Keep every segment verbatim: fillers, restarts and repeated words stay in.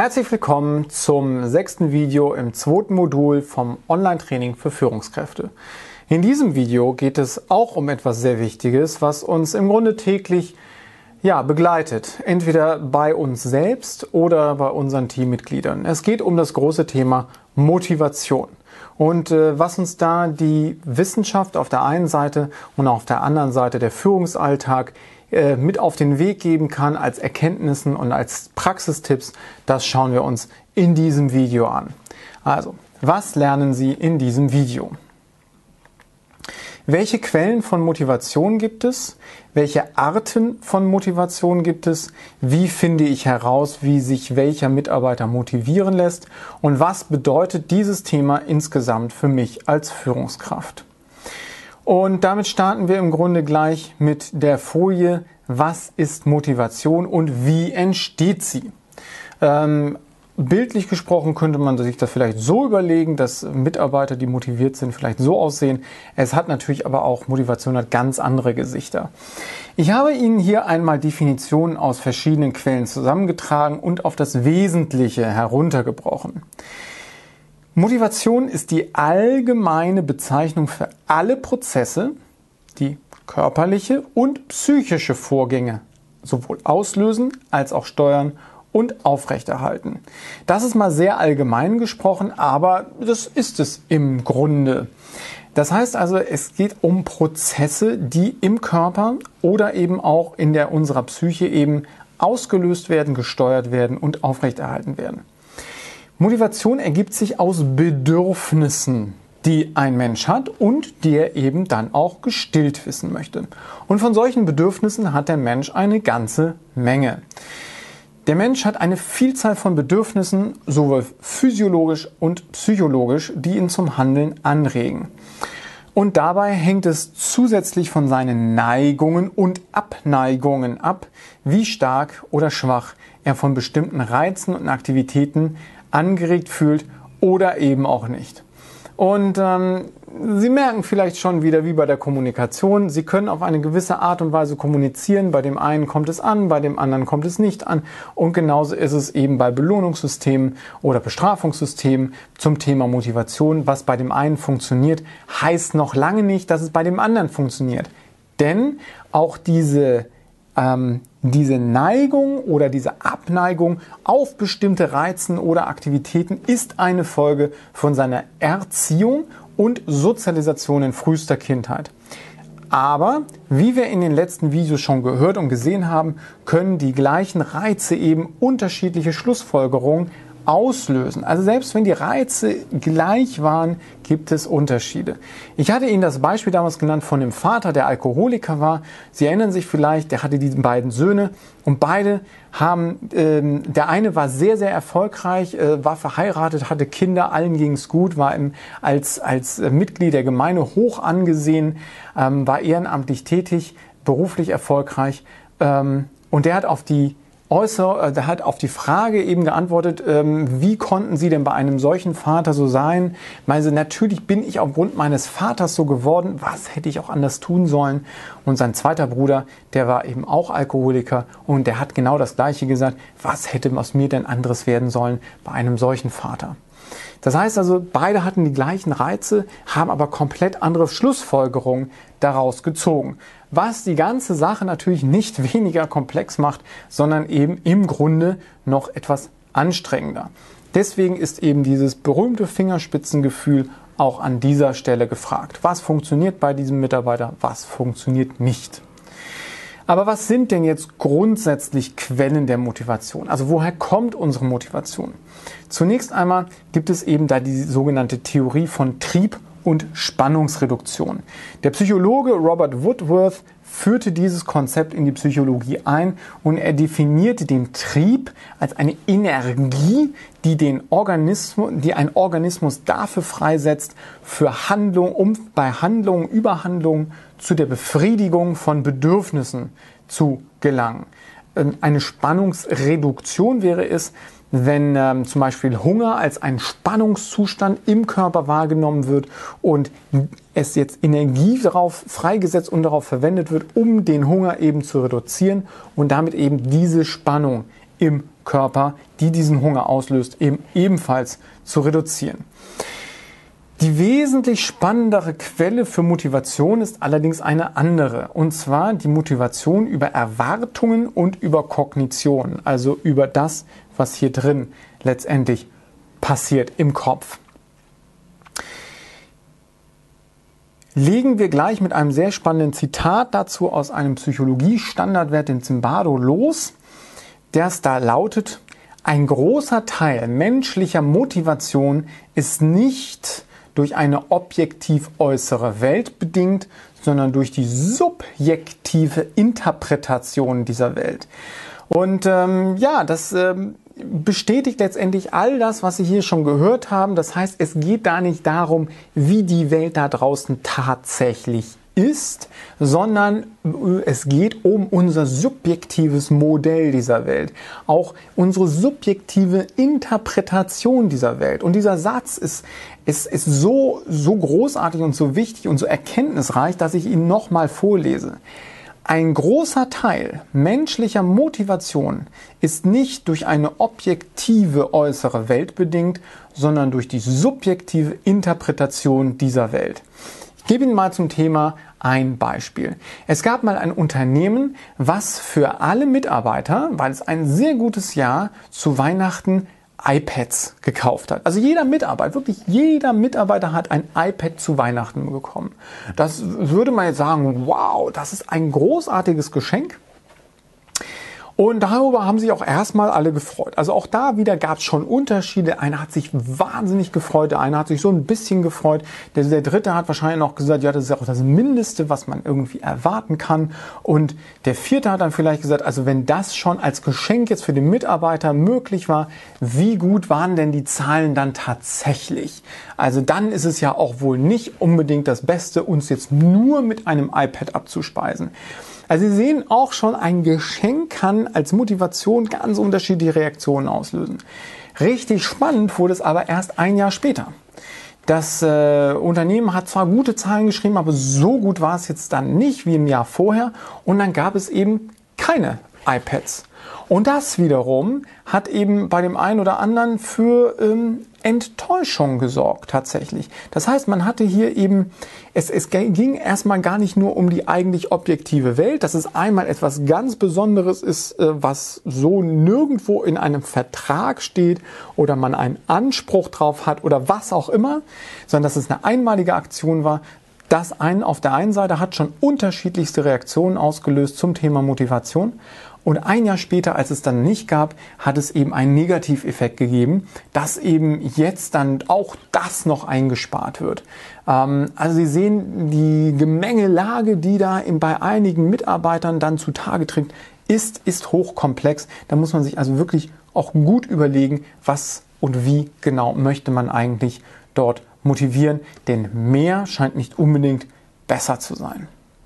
Herzlich willkommen zum sechsten Video im zweiten Modul vom Online-Training für Führungskräfte. In diesem Video geht es auch um etwas sehr Wichtiges, was uns im Grunde täglich ja, begleitet, entweder bei uns selbst oder bei unseren Teammitgliedern. Es geht um das große Thema Motivation. Und äh, was uns da die Wissenschaft auf der einen Seite und auf der anderen Seite der Führungsalltag äh, mit auf den Weg geben kann als Erkenntnissen und als Praxistipps, das schauen wir uns in diesem Video an. Also, was lernen Sie in diesem Video? Welche Quellen von Motivation gibt es? Welche Arten von Motivation gibt es? Wie finde ich heraus, wie sich welcher Mitarbeiter motivieren lässt? Und was bedeutet dieses Thema insgesamt für mich als Führungskraft? Und damit starten wir im Grunde gleich mit der Folie, was ist Motivation und wie entsteht sie? Ähm, Bildlich gesprochen könnte man sich das vielleicht so überlegen, dass Mitarbeiter, die motiviert sind, vielleicht so aussehen. Es hat natürlich aber auch, Motivation hat ganz andere Gesichter. Ich habe Ihnen hier einmal Definitionen aus verschiedenen Quellen zusammengetragen und auf das Wesentliche heruntergebrochen. Motivation ist die allgemeine Bezeichnung für alle Prozesse, die körperliche und psychische Vorgänge sowohl auslösen als auch steuern und aufrechterhalten. Das ist mal sehr allgemein gesprochen, aber das ist es im Grunde. Das heißt also, es geht um Prozesse, die im Körper oder eben auch in der unserer Psyche eben ausgelöst werden, gesteuert werden und aufrechterhalten werden. Motivation ergibt sich aus Bedürfnissen, die ein Mensch hat und die er eben dann auch gestillt wissen möchte. Und von solchen Bedürfnissen hat der Mensch eine ganze Menge. Der Mensch hat eine Vielzahl von Bedürfnissen, sowohl physiologisch und psychologisch, die ihn zum Handeln anregen. Und dabei hängt es zusätzlich von seinen Neigungen und Abneigungen ab, wie stark oder schwach er von bestimmten Reizen und Aktivitäten angeregt fühlt oder eben auch nicht. Und ähm, Sie merken vielleicht schon wieder, wie bei der Kommunikation, Sie können auf eine gewisse Art und Weise kommunizieren. Bei dem einen kommt es an, bei dem anderen kommt es nicht an. Und genauso ist es eben bei Belohnungssystemen oder Bestrafungssystemen zum Thema Motivation. Was bei dem einen funktioniert, heißt noch lange nicht, dass es bei dem anderen funktioniert. Denn auch diese Ähm, diese Neigung oder diese Abneigung auf bestimmte Reizen oder Aktivitäten ist eine Folge von seiner Erziehung und Sozialisation in frühester Kindheit. Aber, wie wir in den letzten Videos schon gehört und gesehen haben, können die gleichen Reize eben unterschiedliche Schlussfolgerungen auslösen. Also selbst wenn die Reize gleich waren, gibt es Unterschiede. Ich hatte Ihnen das Beispiel damals genannt von dem Vater, der Alkoholiker war. Sie erinnern sich vielleicht, der hatte diese beiden Söhne und beide haben, ähm, der eine war sehr, sehr erfolgreich, äh, war verheiratet, hatte Kinder, allen ging es gut, war im, als, als Mitglied der Gemeinde hoch angesehen, ähm, war ehrenamtlich tätig, beruflich erfolgreich ähm, und der hat auf die Äußer, der hat auf die Frage eben geantwortet, ähm, wie konnten Sie denn bei einem solchen Vater so sein? Meinen Sie, natürlich bin ich aufgrund meines Vaters so geworden, was hätte ich auch anders tun sollen? Und sein zweiter Bruder, der war eben auch Alkoholiker und der hat genau das Gleiche gesagt, was hätte aus mir denn anderes werden sollen bei einem solchen Vater? Das heißt also, beide hatten die gleichen Reize, haben aber komplett andere Schlussfolgerungen daraus gezogen. Was die ganze Sache natürlich nicht weniger komplex macht, sondern eben im Grunde noch etwas anstrengender. Deswegen ist eben dieses berühmte Fingerspitzengefühl auch an dieser Stelle gefragt. Was funktioniert bei diesem Mitarbeiter, was funktioniert nicht? Aber was sind denn jetzt grundsätzlich Quellen der Motivation? Also woher kommt unsere Motivation? Zunächst einmal gibt es eben da die sogenannte Theorie von Trieb- und Spannungsreduktion. Der Psychologe Robert Woodworth führte dieses Konzept in die Psychologie ein und er definierte den Trieb als eine Energie, die den Organismus, die ein Organismus dafür freisetzt, für Handlung, um bei Handlungen, Überhandlungen zu der Befriedigung von Bedürfnissen zu gelangen. Eine Spannungsreduktion wäre es, wenn ähm, zum Beispiel Hunger als ein Spannungszustand im Körper wahrgenommen wird und es jetzt Energie darauf freigesetzt und darauf verwendet wird, um den Hunger eben zu reduzieren und damit eben diese Spannung im Körper, die diesen Hunger auslöst, eben ebenfalls zu reduzieren. Die wesentlich spannendere Quelle für Motivation ist allerdings eine andere, und zwar die Motivation über Erwartungen und über Kognition, also über das, was hier drin letztendlich passiert im Kopf. Legen wir gleich mit einem sehr spannenden Zitat dazu aus einem Psychologie-Standardwert, dem Zimbardo, los, der es da lautet: Ein großer Teil menschlicher Motivation ist nicht durch eine objektiv äußere Welt bedingt, sondern durch die subjektive Interpretation dieser Welt. Und ähm, ja, das ähm, bestätigt letztendlich all das, was Sie hier schon gehört haben. Das heißt, es geht da nicht darum, wie die Welt da draußen tatsächlich ist, sondern es geht um unser subjektives Modell dieser Welt, auch unsere subjektive Interpretation dieser Welt. Und dieser Satz ist, ist, ist so, so großartig und so wichtig und so erkenntnisreich, dass ich ihn nochmal vorlese. Ein großer Teil menschlicher Motivation ist nicht durch eine objektive äußere Welt bedingt, sondern durch die subjektive Interpretation dieser Welt. Ich gebe Ihnen mal zum Thema ein Beispiel. Es gab mal ein Unternehmen, was für alle Mitarbeiter, weil es ein sehr gutes Jahr, zu Weihnachten iPads gekauft hat. Also jeder Mitarbeiter, wirklich jeder Mitarbeiter hat ein iPad zu Weihnachten bekommen. Das würde man jetzt sagen, wow, das ist ein großartiges Geschenk. Und darüber haben sich auch erstmal alle gefreut. Also auch da wieder gab es schon Unterschiede. Einer hat sich wahnsinnig gefreut, der eine hat sich so ein bisschen gefreut. Der, der dritte hat wahrscheinlich noch gesagt, ja, das ist ja auch das Mindeste, was man irgendwie erwarten kann. Und der vierte hat dann vielleicht gesagt, also wenn das schon als Geschenk jetzt für den Mitarbeiter möglich war, wie gut waren denn die Zahlen dann tatsächlich? Also dann ist es ja auch wohl nicht unbedingt das Beste, uns jetzt nur mit einem iPad abzuspeisen. Also Sie sehen auch schon, ein Geschenk kann als Motivation ganz unterschiedliche Reaktionen auslösen. Richtig spannend wurde es aber erst ein Jahr später. Das äh, Unternehmen hat zwar gute Zahlen geschrieben, aber so gut war es jetzt dann nicht wie im Jahr vorher. Und dann gab es eben keine iPads. Und das wiederum hat eben bei dem einen oder anderen für ähm, Enttäuschung gesorgt tatsächlich. Das heißt, man hatte hier eben, es, es ging erstmal gar nicht nur um die eigentlich objektive Welt, dass es einmal etwas ganz Besonderes ist, äh, was so nirgendwo in einem Vertrag steht oder man einen Anspruch drauf hat oder was auch immer, sondern dass es eine einmalige Aktion war. Das einen auf der einen Seite hat schon unterschiedlichste Reaktionen ausgelöst zum Thema Motivation. Und ein Jahr später, als es dann nicht gab, hat es eben einen Negativeffekt gegeben, dass eben jetzt dann auch das noch eingespart wird. Ähm, also Sie sehen, die Gemengelage, die da in, bei einigen Mitarbeitern dann zutage tritt, ist, ist hochkomplex. Da muss man sich also wirklich auch gut überlegen, was und wie genau möchte man eigentlich dort motivieren. Denn mehr scheint nicht unbedingt besser zu sein.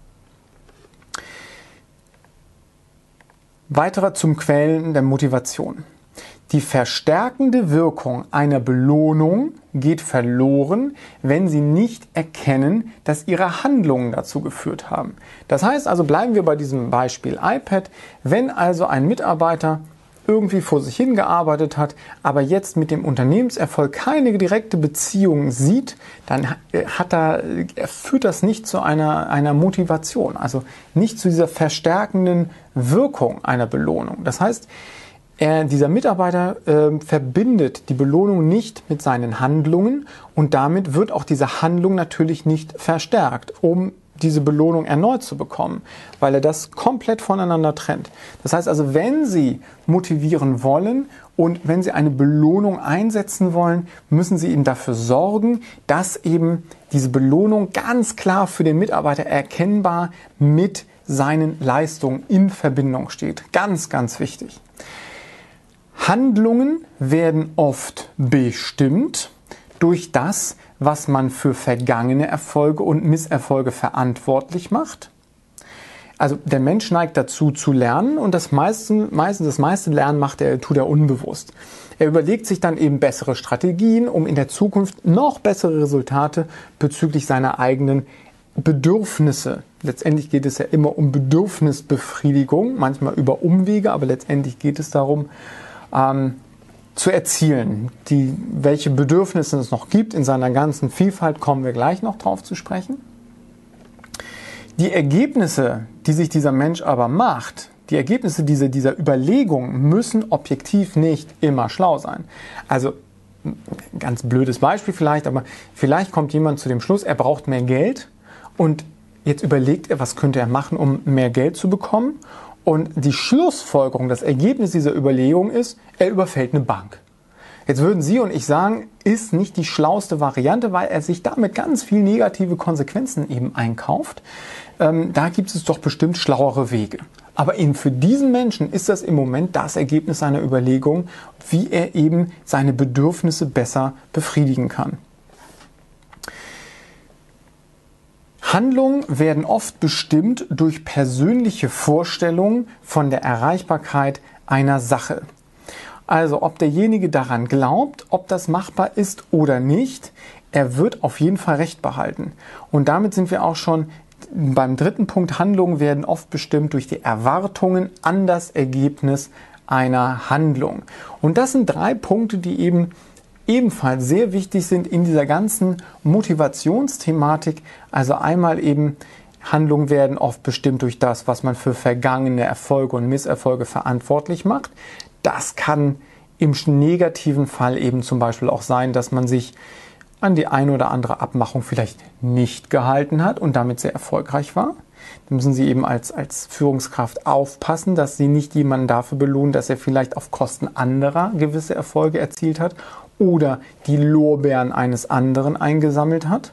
Weiterer zum Quellen der Motivation. Die verstärkende Wirkung einer Belohnung geht verloren, wenn Sie nicht erkennen, dass Ihre Handlungen dazu geführt haben. Das heißt also, bleiben wir bei diesem Beispiel iPad. Wenn also ein Mitarbeiter irgendwie vor sich hingearbeitet hat, aber jetzt mit dem Unternehmenserfolg keine direkte Beziehung sieht, dann hat er, er führt das nicht zu einer, einer Motivation, also nicht zu dieser verstärkenden Wirkung einer Belohnung. Das heißt, er, dieser Mitarbeiter äh, verbindet die Belohnung nicht mit seinen Handlungen und damit wird auch diese Handlung natürlich nicht verstärkt, um diese Belohnung erneut zu bekommen, weil er das komplett voneinander trennt. Das heißt also, wenn Sie motivieren wollen und wenn Sie eine Belohnung einsetzen wollen, müssen Sie eben dafür sorgen, dass eben diese Belohnung ganz klar für den Mitarbeiter erkennbar mit seinen Leistungen in Verbindung steht. Ganz, ganz wichtig. Handlungen werden oft bestimmt durch das, was man für vergangene Erfolge und Misserfolge verantwortlich macht. Also der Mensch neigt dazu zu lernen und das meiste, meistens das meiste Lernen macht er, tut er unbewusst. Er überlegt sich dann eben bessere Strategien, um in der Zukunft noch bessere Resultate bezüglich seiner eigenen Bedürfnisse, letztendlich geht es ja immer um Bedürfnisbefriedigung, manchmal über Umwege, aber letztendlich geht es darum, ähm, zu erzielen. Die, welche Bedürfnisse es noch gibt in seiner ganzen Vielfalt, kommen wir gleich noch drauf zu sprechen. Die Ergebnisse, die sich dieser Mensch aber macht, die Ergebnisse dieser, dieser Überlegung müssen objektiv nicht immer schlau sein. Also ein ganz blödes Beispiel vielleicht, aber vielleicht kommt jemand zu dem Schluss, er braucht mehr Geld und jetzt überlegt er, was könnte er machen, um mehr Geld zu bekommen. Und die Schlussfolgerung, das Ergebnis dieser Überlegung ist, er überfällt eine Bank. Jetzt würden Sie und ich sagen, ist nicht die schlauste Variante, weil er sich damit ganz viel negative Konsequenzen eben einkauft. Ähm, da gibt es doch bestimmt schlauere Wege. Aber eben für diesen Menschen ist das im Moment das Ergebnis seiner Überlegung, wie er eben seine Bedürfnisse besser befriedigen kann. Handlungen werden oft bestimmt durch persönliche Vorstellungen von der Erreichbarkeit einer Sache. Also ob derjenige daran glaubt, ob das machbar ist oder nicht, er wird auf jeden Fall Recht behalten. Und damit sind wir auch schon beim dritten Punkt. Handlungen werden oft bestimmt durch die Erwartungen an das Ergebnis einer Handlung. Und das sind drei Punkte, die eben ebenfalls sehr wichtig sind in dieser ganzen Motivationsthematik. Also einmal eben, Handlungen werden oft bestimmt durch das, was man für vergangene Erfolge und Misserfolge verantwortlich macht. Das kann im negativen Fall eben zum Beispiel auch sein, dass man sich an die eine oder andere Abmachung vielleicht nicht gehalten hat und damit sehr erfolgreich war. Da müssen Sie eben als, als Führungskraft aufpassen, dass Sie nicht jemanden dafür belohnen, dass er vielleicht auf Kosten anderer gewisse Erfolge erzielt hat oder die Lorbeeren eines anderen eingesammelt hat.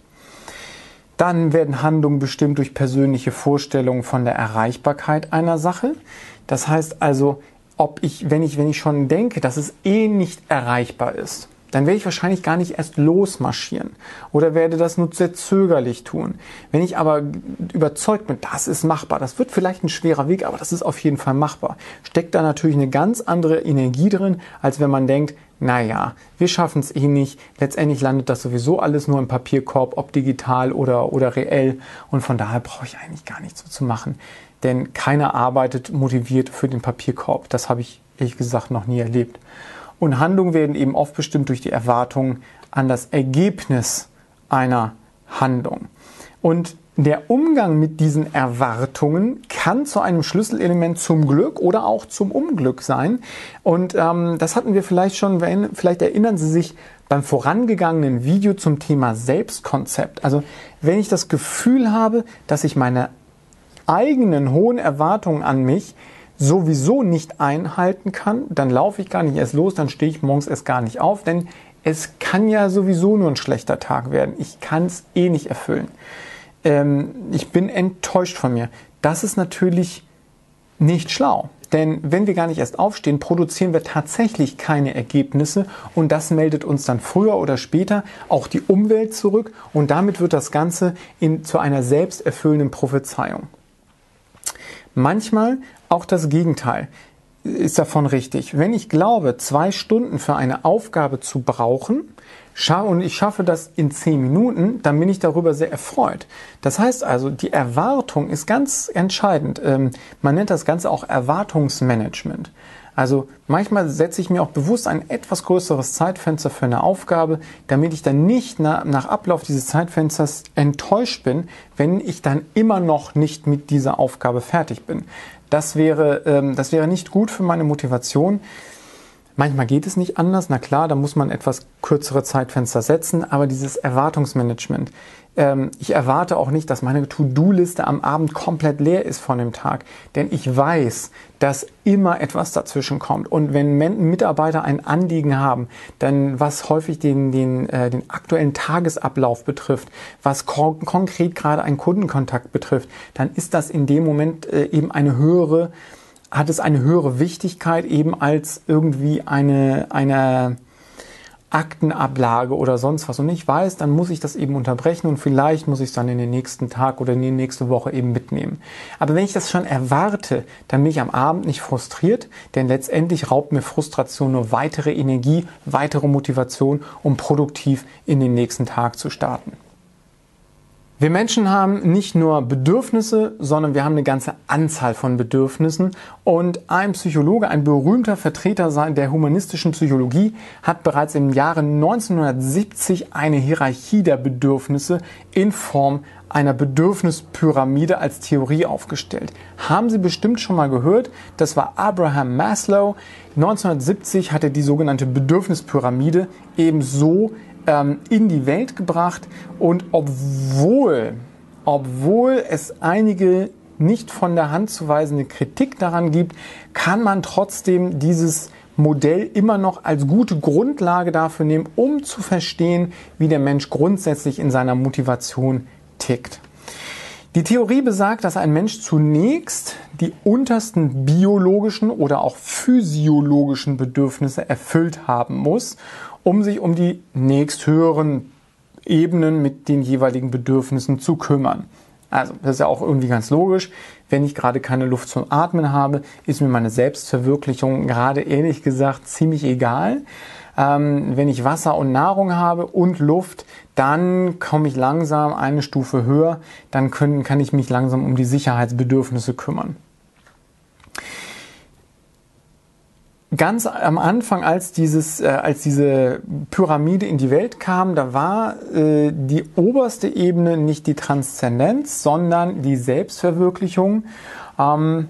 Dann werden Handlungen bestimmt durch persönliche Vorstellungen von der Erreichbarkeit einer Sache. Das heißt also, ob ich, wenn ich, wenn ich schon denke, dass es eh nicht erreichbar ist, dann werde ich wahrscheinlich gar nicht erst losmarschieren oder werde das nur sehr zögerlich tun. Wenn ich aber überzeugt bin, das ist machbar, das wird vielleicht ein schwerer Weg, aber das ist auf jeden Fall machbar, steckt da natürlich eine ganz andere Energie drin, als wenn man denkt, naja, wir schaffen es eh nicht, letztendlich landet das sowieso alles nur im Papierkorb, ob digital oder, oder reell, und von daher brauche ich eigentlich gar nichts so zu machen. Denn keiner arbeitet motiviert für den Papierkorb. Das habe ich ehrlich gesagt noch nie erlebt. Und Handlungen werden eben oft bestimmt durch die Erwartungen an das Ergebnis einer Handlung. Und der Umgang mit diesen Erwartungen kann zu einem Schlüsselelement zum Glück oder auch zum Unglück sein. Und ähm, das hatten wir vielleicht schon, wenn, vielleicht erinnern Sie sich beim vorangegangenen Video zum Thema Selbstkonzept. Also wenn ich das Gefühl habe, dass ich meine eigenen hohen Erwartungen an mich sowieso nicht einhalten kann, dann laufe ich gar nicht erst los, dann stehe ich morgens erst gar nicht auf, denn es kann ja sowieso nur ein schlechter Tag werden. Ich kann es eh nicht erfüllen. Ähm, ich bin enttäuscht von mir. Das ist natürlich nicht schlau, denn wenn wir gar nicht erst aufstehen, produzieren wir tatsächlich keine Ergebnisse und das meldet uns dann früher oder später auch die Umwelt zurück und damit wird das Ganze in, zu einer selbsterfüllenden Prophezeiung. Manchmal auch das Gegenteil ist davon richtig. Wenn ich glaube, zwei Stunden für eine Aufgabe zu brauchen und ich schaffe das in zehn Minuten, dann bin ich darüber sehr erfreut. Das heißt also, die Erwartung ist ganz entscheidend. Man nennt das Ganze auch Erwartungsmanagement. Also manchmal setze ich mir auch bewusst ein etwas größeres Zeitfenster für eine Aufgabe, damit ich dann nicht nach, nach Ablauf dieses Zeitfensters enttäuscht bin, wenn ich dann immer noch nicht mit dieser Aufgabe fertig bin. Das wäre, ähm, das wäre nicht gut für meine Motivation. Manchmal geht es nicht anders, na klar, da muss man etwas kürzere Zeitfenster setzen, aber dieses Erwartungsmanagement. Ähm, ich erwarte auch nicht, dass meine To-Do-Liste am Abend komplett leer ist von dem Tag, denn ich weiß, dass immer etwas dazwischen kommt. Und wenn Mitarbeiter ein Anliegen haben, dann was häufig den, den, äh, den aktuellen Tagesablauf betrifft, was kon- konkret gerade einen Kundenkontakt betrifft, dann ist das in dem Moment äh, eben eine höhere hat es eine höhere Wichtigkeit eben als irgendwie eine, eine Aktenablage oder sonst was. Und ich weiß, dann muss ich das eben unterbrechen und vielleicht muss ich es dann in den nächsten Tag oder in die nächste Woche eben mitnehmen. Aber wenn ich das schon erwarte, dann bin ich am Abend nicht frustriert, denn letztendlich raubt mir Frustration nur weitere Energie, weitere Motivation, um produktiv in den nächsten Tag zu starten. Wir Menschen haben nicht nur Bedürfnisse, sondern wir haben eine ganze Anzahl von Bedürfnissen. Und ein Psychologe, ein berühmter Vertreter der humanistischen Psychologie, hat bereits im Jahre neunzehnhundertsiebzig eine Hierarchie der Bedürfnisse in Form einer Bedürfnispyramide als Theorie aufgestellt. Haben Sie bestimmt schon mal gehört, das war Abraham Maslow. neunzehnhundertsiebzig hat er die sogenannte Bedürfnispyramide ebenso in die Welt gebracht, und obwohl, obwohl es einige nicht von der Hand zu weisende Kritik daran gibt, kann man trotzdem dieses Modell immer noch als gute Grundlage dafür nehmen, um zu verstehen, wie der Mensch grundsätzlich in seiner Motivation tickt. Die Theorie besagt, dass ein Mensch zunächst die untersten biologischen oder auch physiologischen Bedürfnisse erfüllt haben muss, um sich um die nächsthöheren Ebenen mit den jeweiligen Bedürfnissen zu kümmern. Also, das ist ja auch irgendwie ganz logisch. Wenn ich gerade keine Luft zum Atmen habe, ist mir meine Selbstverwirklichung gerade ehrlich gesagt ziemlich egal. Ähm, wenn ich Wasser und Nahrung habe und Luft, dann komme ich langsam eine Stufe höher. Dann können, kann ich mich langsam um die Sicherheitsbedürfnisse kümmern. Ganz am Anfang, als, dieses, äh, als diese Pyramide in die Welt kam, da war äh, die oberste Ebene nicht die Transzendenz, sondern die Selbstverwirklichung. Ähm,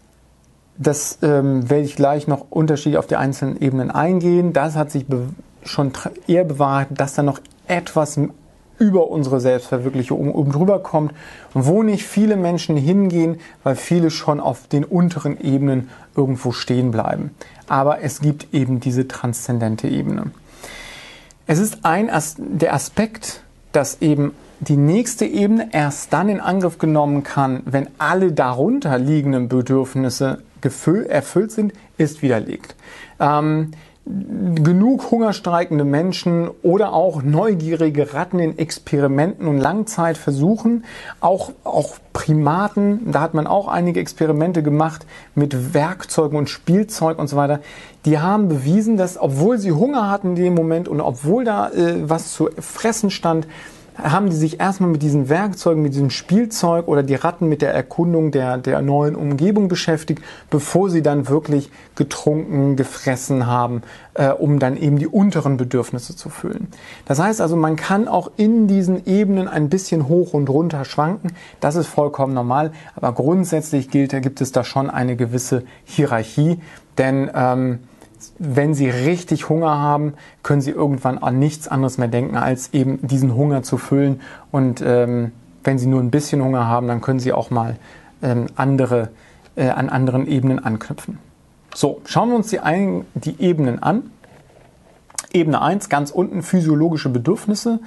das ähm, werde ich gleich noch unterschiedlich auf die einzelnen Ebenen eingehen. Das hat sich be- schon eher bewahrheitet, dass da noch etwas über unsere Selbstverwirklichung oben drüber kommt, wo nicht viele Menschen hingehen, weil viele schon auf den unteren Ebenen irgendwo stehen bleiben. Aber es gibt eben diese transzendente Ebene. Es ist ein As- der Aspekt, dass eben die nächste Ebene erst dann in Angriff genommen kann, wenn alle darunter liegenden Bedürfnisse gefüll- erfüllt sind, ist widerlegt. Ähm, Genug hungerstreikende Menschen oder auch neugierige Ratten in Experimenten und Langzeitversuchen, auch, auch Primaten, da hat man auch einige Experimente gemacht mit Werkzeugen und Spielzeug und so weiter, die haben bewiesen, dass obwohl sie Hunger hatten in dem Moment und obwohl da äh, was zu fressen stand, haben die sich erstmal mit diesen Werkzeugen, mit diesem Spielzeug oder die Ratten mit der Erkundung der, der neuen Umgebung beschäftigt, bevor sie dann wirklich getrunken, gefressen haben, äh, um dann eben die unteren Bedürfnisse zu füllen. Das heißt also, man kann auch in diesen Ebenen ein bisschen hoch und runter schwanken. Das ist vollkommen normal, aber grundsätzlich gilt, da gibt es da schon eine gewisse Hierarchie, denn ähm, wenn Sie richtig Hunger haben, können Sie irgendwann an nichts anderes mehr denken, als eben diesen Hunger zu füllen. Und ähm, wenn Sie nur ein bisschen Hunger haben, dann können Sie auch mal ähm, andere, äh, an anderen Ebenen anknüpfen. So, schauen wir uns die, ein, die Ebenen an. Ebene eins, ganz unten, physiologische Bedürfnisse.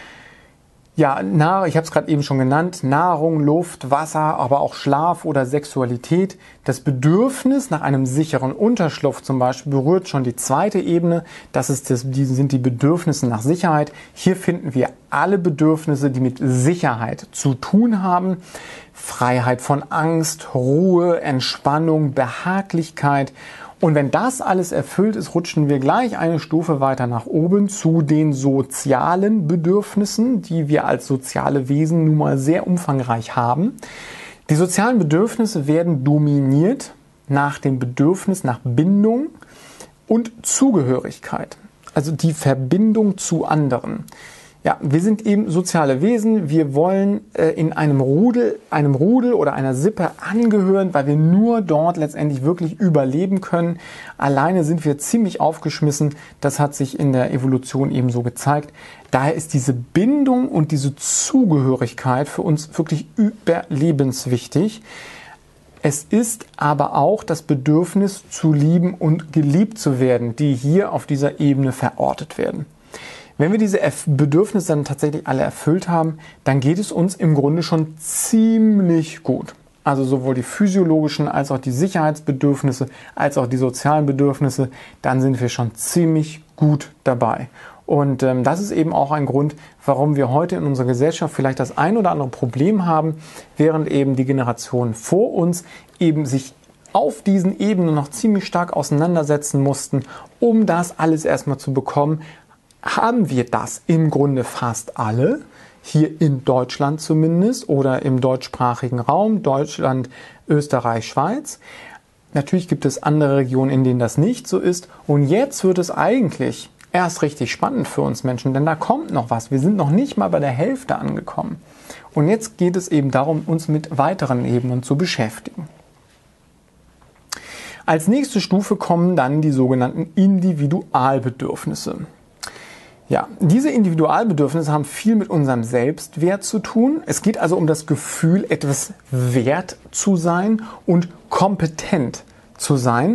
Ja, Nahrung, ich habe es gerade eben schon genannt, Nahrung, Luft, Wasser, aber auch Schlaf oder Sexualität. Das Bedürfnis nach einem sicheren Unterschlupf zum Beispiel berührt schon die zweite Ebene. Das, ist das die sind die Bedürfnisse nach Sicherheit. Hier finden wir alle Bedürfnisse, die mit Sicherheit zu tun haben. Freiheit von Angst, Ruhe, Entspannung, Behaglichkeit. Und wenn das alles erfüllt ist, rutschen wir gleich eine Stufe weiter nach oben zu den sozialen Bedürfnissen, die wir als soziale Wesen nun mal sehr umfangreich haben. Die sozialen Bedürfnisse werden dominiert nach dem Bedürfnis nach Bindung und Zugehörigkeit, also die Verbindung zu anderen. Ja, wir sind eben soziale Wesen. Wir wollen äh, in einem Rudel, einem Rudel oder einer Sippe angehören, weil wir nur dort letztendlich wirklich überleben können. Alleine sind wir ziemlich aufgeschmissen. Das hat sich in der Evolution eben so gezeigt. Daher ist diese Bindung und diese Zugehörigkeit für uns wirklich überlebenswichtig. Es ist aber auch das Bedürfnis zu lieben und geliebt zu werden, die hier auf dieser Ebene verortet werden. Wenn wir diese Bedürfnisse dann tatsächlich alle erfüllt haben, dann geht es uns im Grunde schon ziemlich gut. Also sowohl die physiologischen als auch die Sicherheitsbedürfnisse, als auch die sozialen Bedürfnisse, dann sind wir schon ziemlich gut dabei. Und ähm, das ist eben auch ein Grund, warum wir heute in unserer Gesellschaft vielleicht das ein oder andere Problem haben, während eben die Generationen vor uns eben sich auf diesen Ebenen noch ziemlich stark auseinandersetzen mussten, um das alles erstmal zu bekommen. Haben wir das im Grunde fast alle. hier in Deutschland zumindest oder im deutschsprachigen Raum, Deutschland, Österreich, Schweiz. Natürlich gibt es andere Regionen, in denen das nicht so ist. Und jetzt wird es eigentlich erst richtig spannend für uns Menschen, denn da kommt noch was. Wir sind noch nicht mal bei der Hälfte angekommen. Und jetzt geht es eben darum, uns mit weiteren Ebenen zu beschäftigen. Als nächste Stufe kommen dann die sogenannten Individualbedürfnisse. Ja, diese Individualbedürfnisse haben viel mit unserem Selbstwert zu tun. Es geht also um das Gefühl, etwas wert zu sein und kompetent zu sein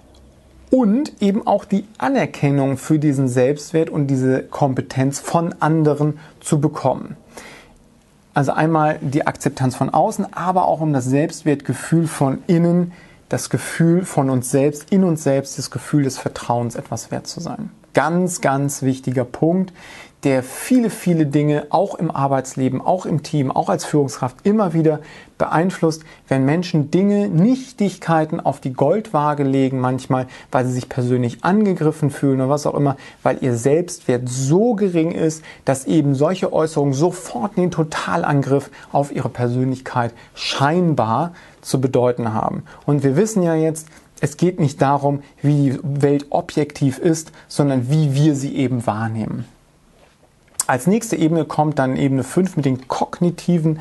und eben auch die Anerkennung für diesen Selbstwert und diese Kompetenz von anderen zu bekommen. Also einmal die Akzeptanz von außen, aber auch um das Selbstwertgefühl von innen, das Gefühl von uns selbst, in uns selbst, das Gefühl des Vertrauens, etwas wert zu sein. Ganz, ganz wichtiger Punkt, der viele, viele Dinge auch im Arbeitsleben, auch im Team, auch als Führungskraft immer wieder beeinflusst, wenn Menschen Dinge, Nichtigkeiten auf die Goldwaage legen manchmal, weil sie sich persönlich angegriffen fühlen oder was auch immer, weil ihr Selbstwert so gering ist, dass eben solche Äußerungen sofort den Totalangriff auf ihre Persönlichkeit scheinbar zu bedeuten haben. Und wir wissen ja jetzt, es geht nicht darum, wie die Welt objektiv ist, sondern wie wir sie eben wahrnehmen. Als nächste Ebene kommt dann Ebene fünf mit den kognitiven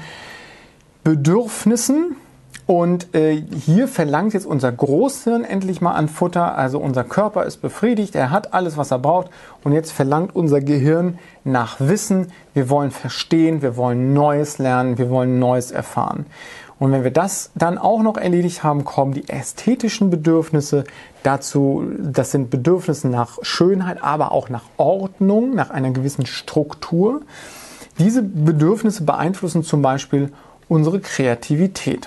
Bedürfnissen. Und äh, hier verlangt jetzt unser Großhirn endlich mal an Futter. Also unser Körper ist befriedigt, er hat alles, was er braucht. Und jetzt verlangt unser Gehirn nach Wissen. Wir wollen verstehen, wir wollen Neues lernen, wir wollen Neues erfahren. Und wenn wir das dann auch noch erledigt haben, kommen die ästhetischen Bedürfnisse dazu. Das sind Bedürfnisse nach Schönheit, aber auch nach Ordnung, nach einer gewissen Struktur. Diese Bedürfnisse beeinflussen zum Beispiel unsere Kreativität.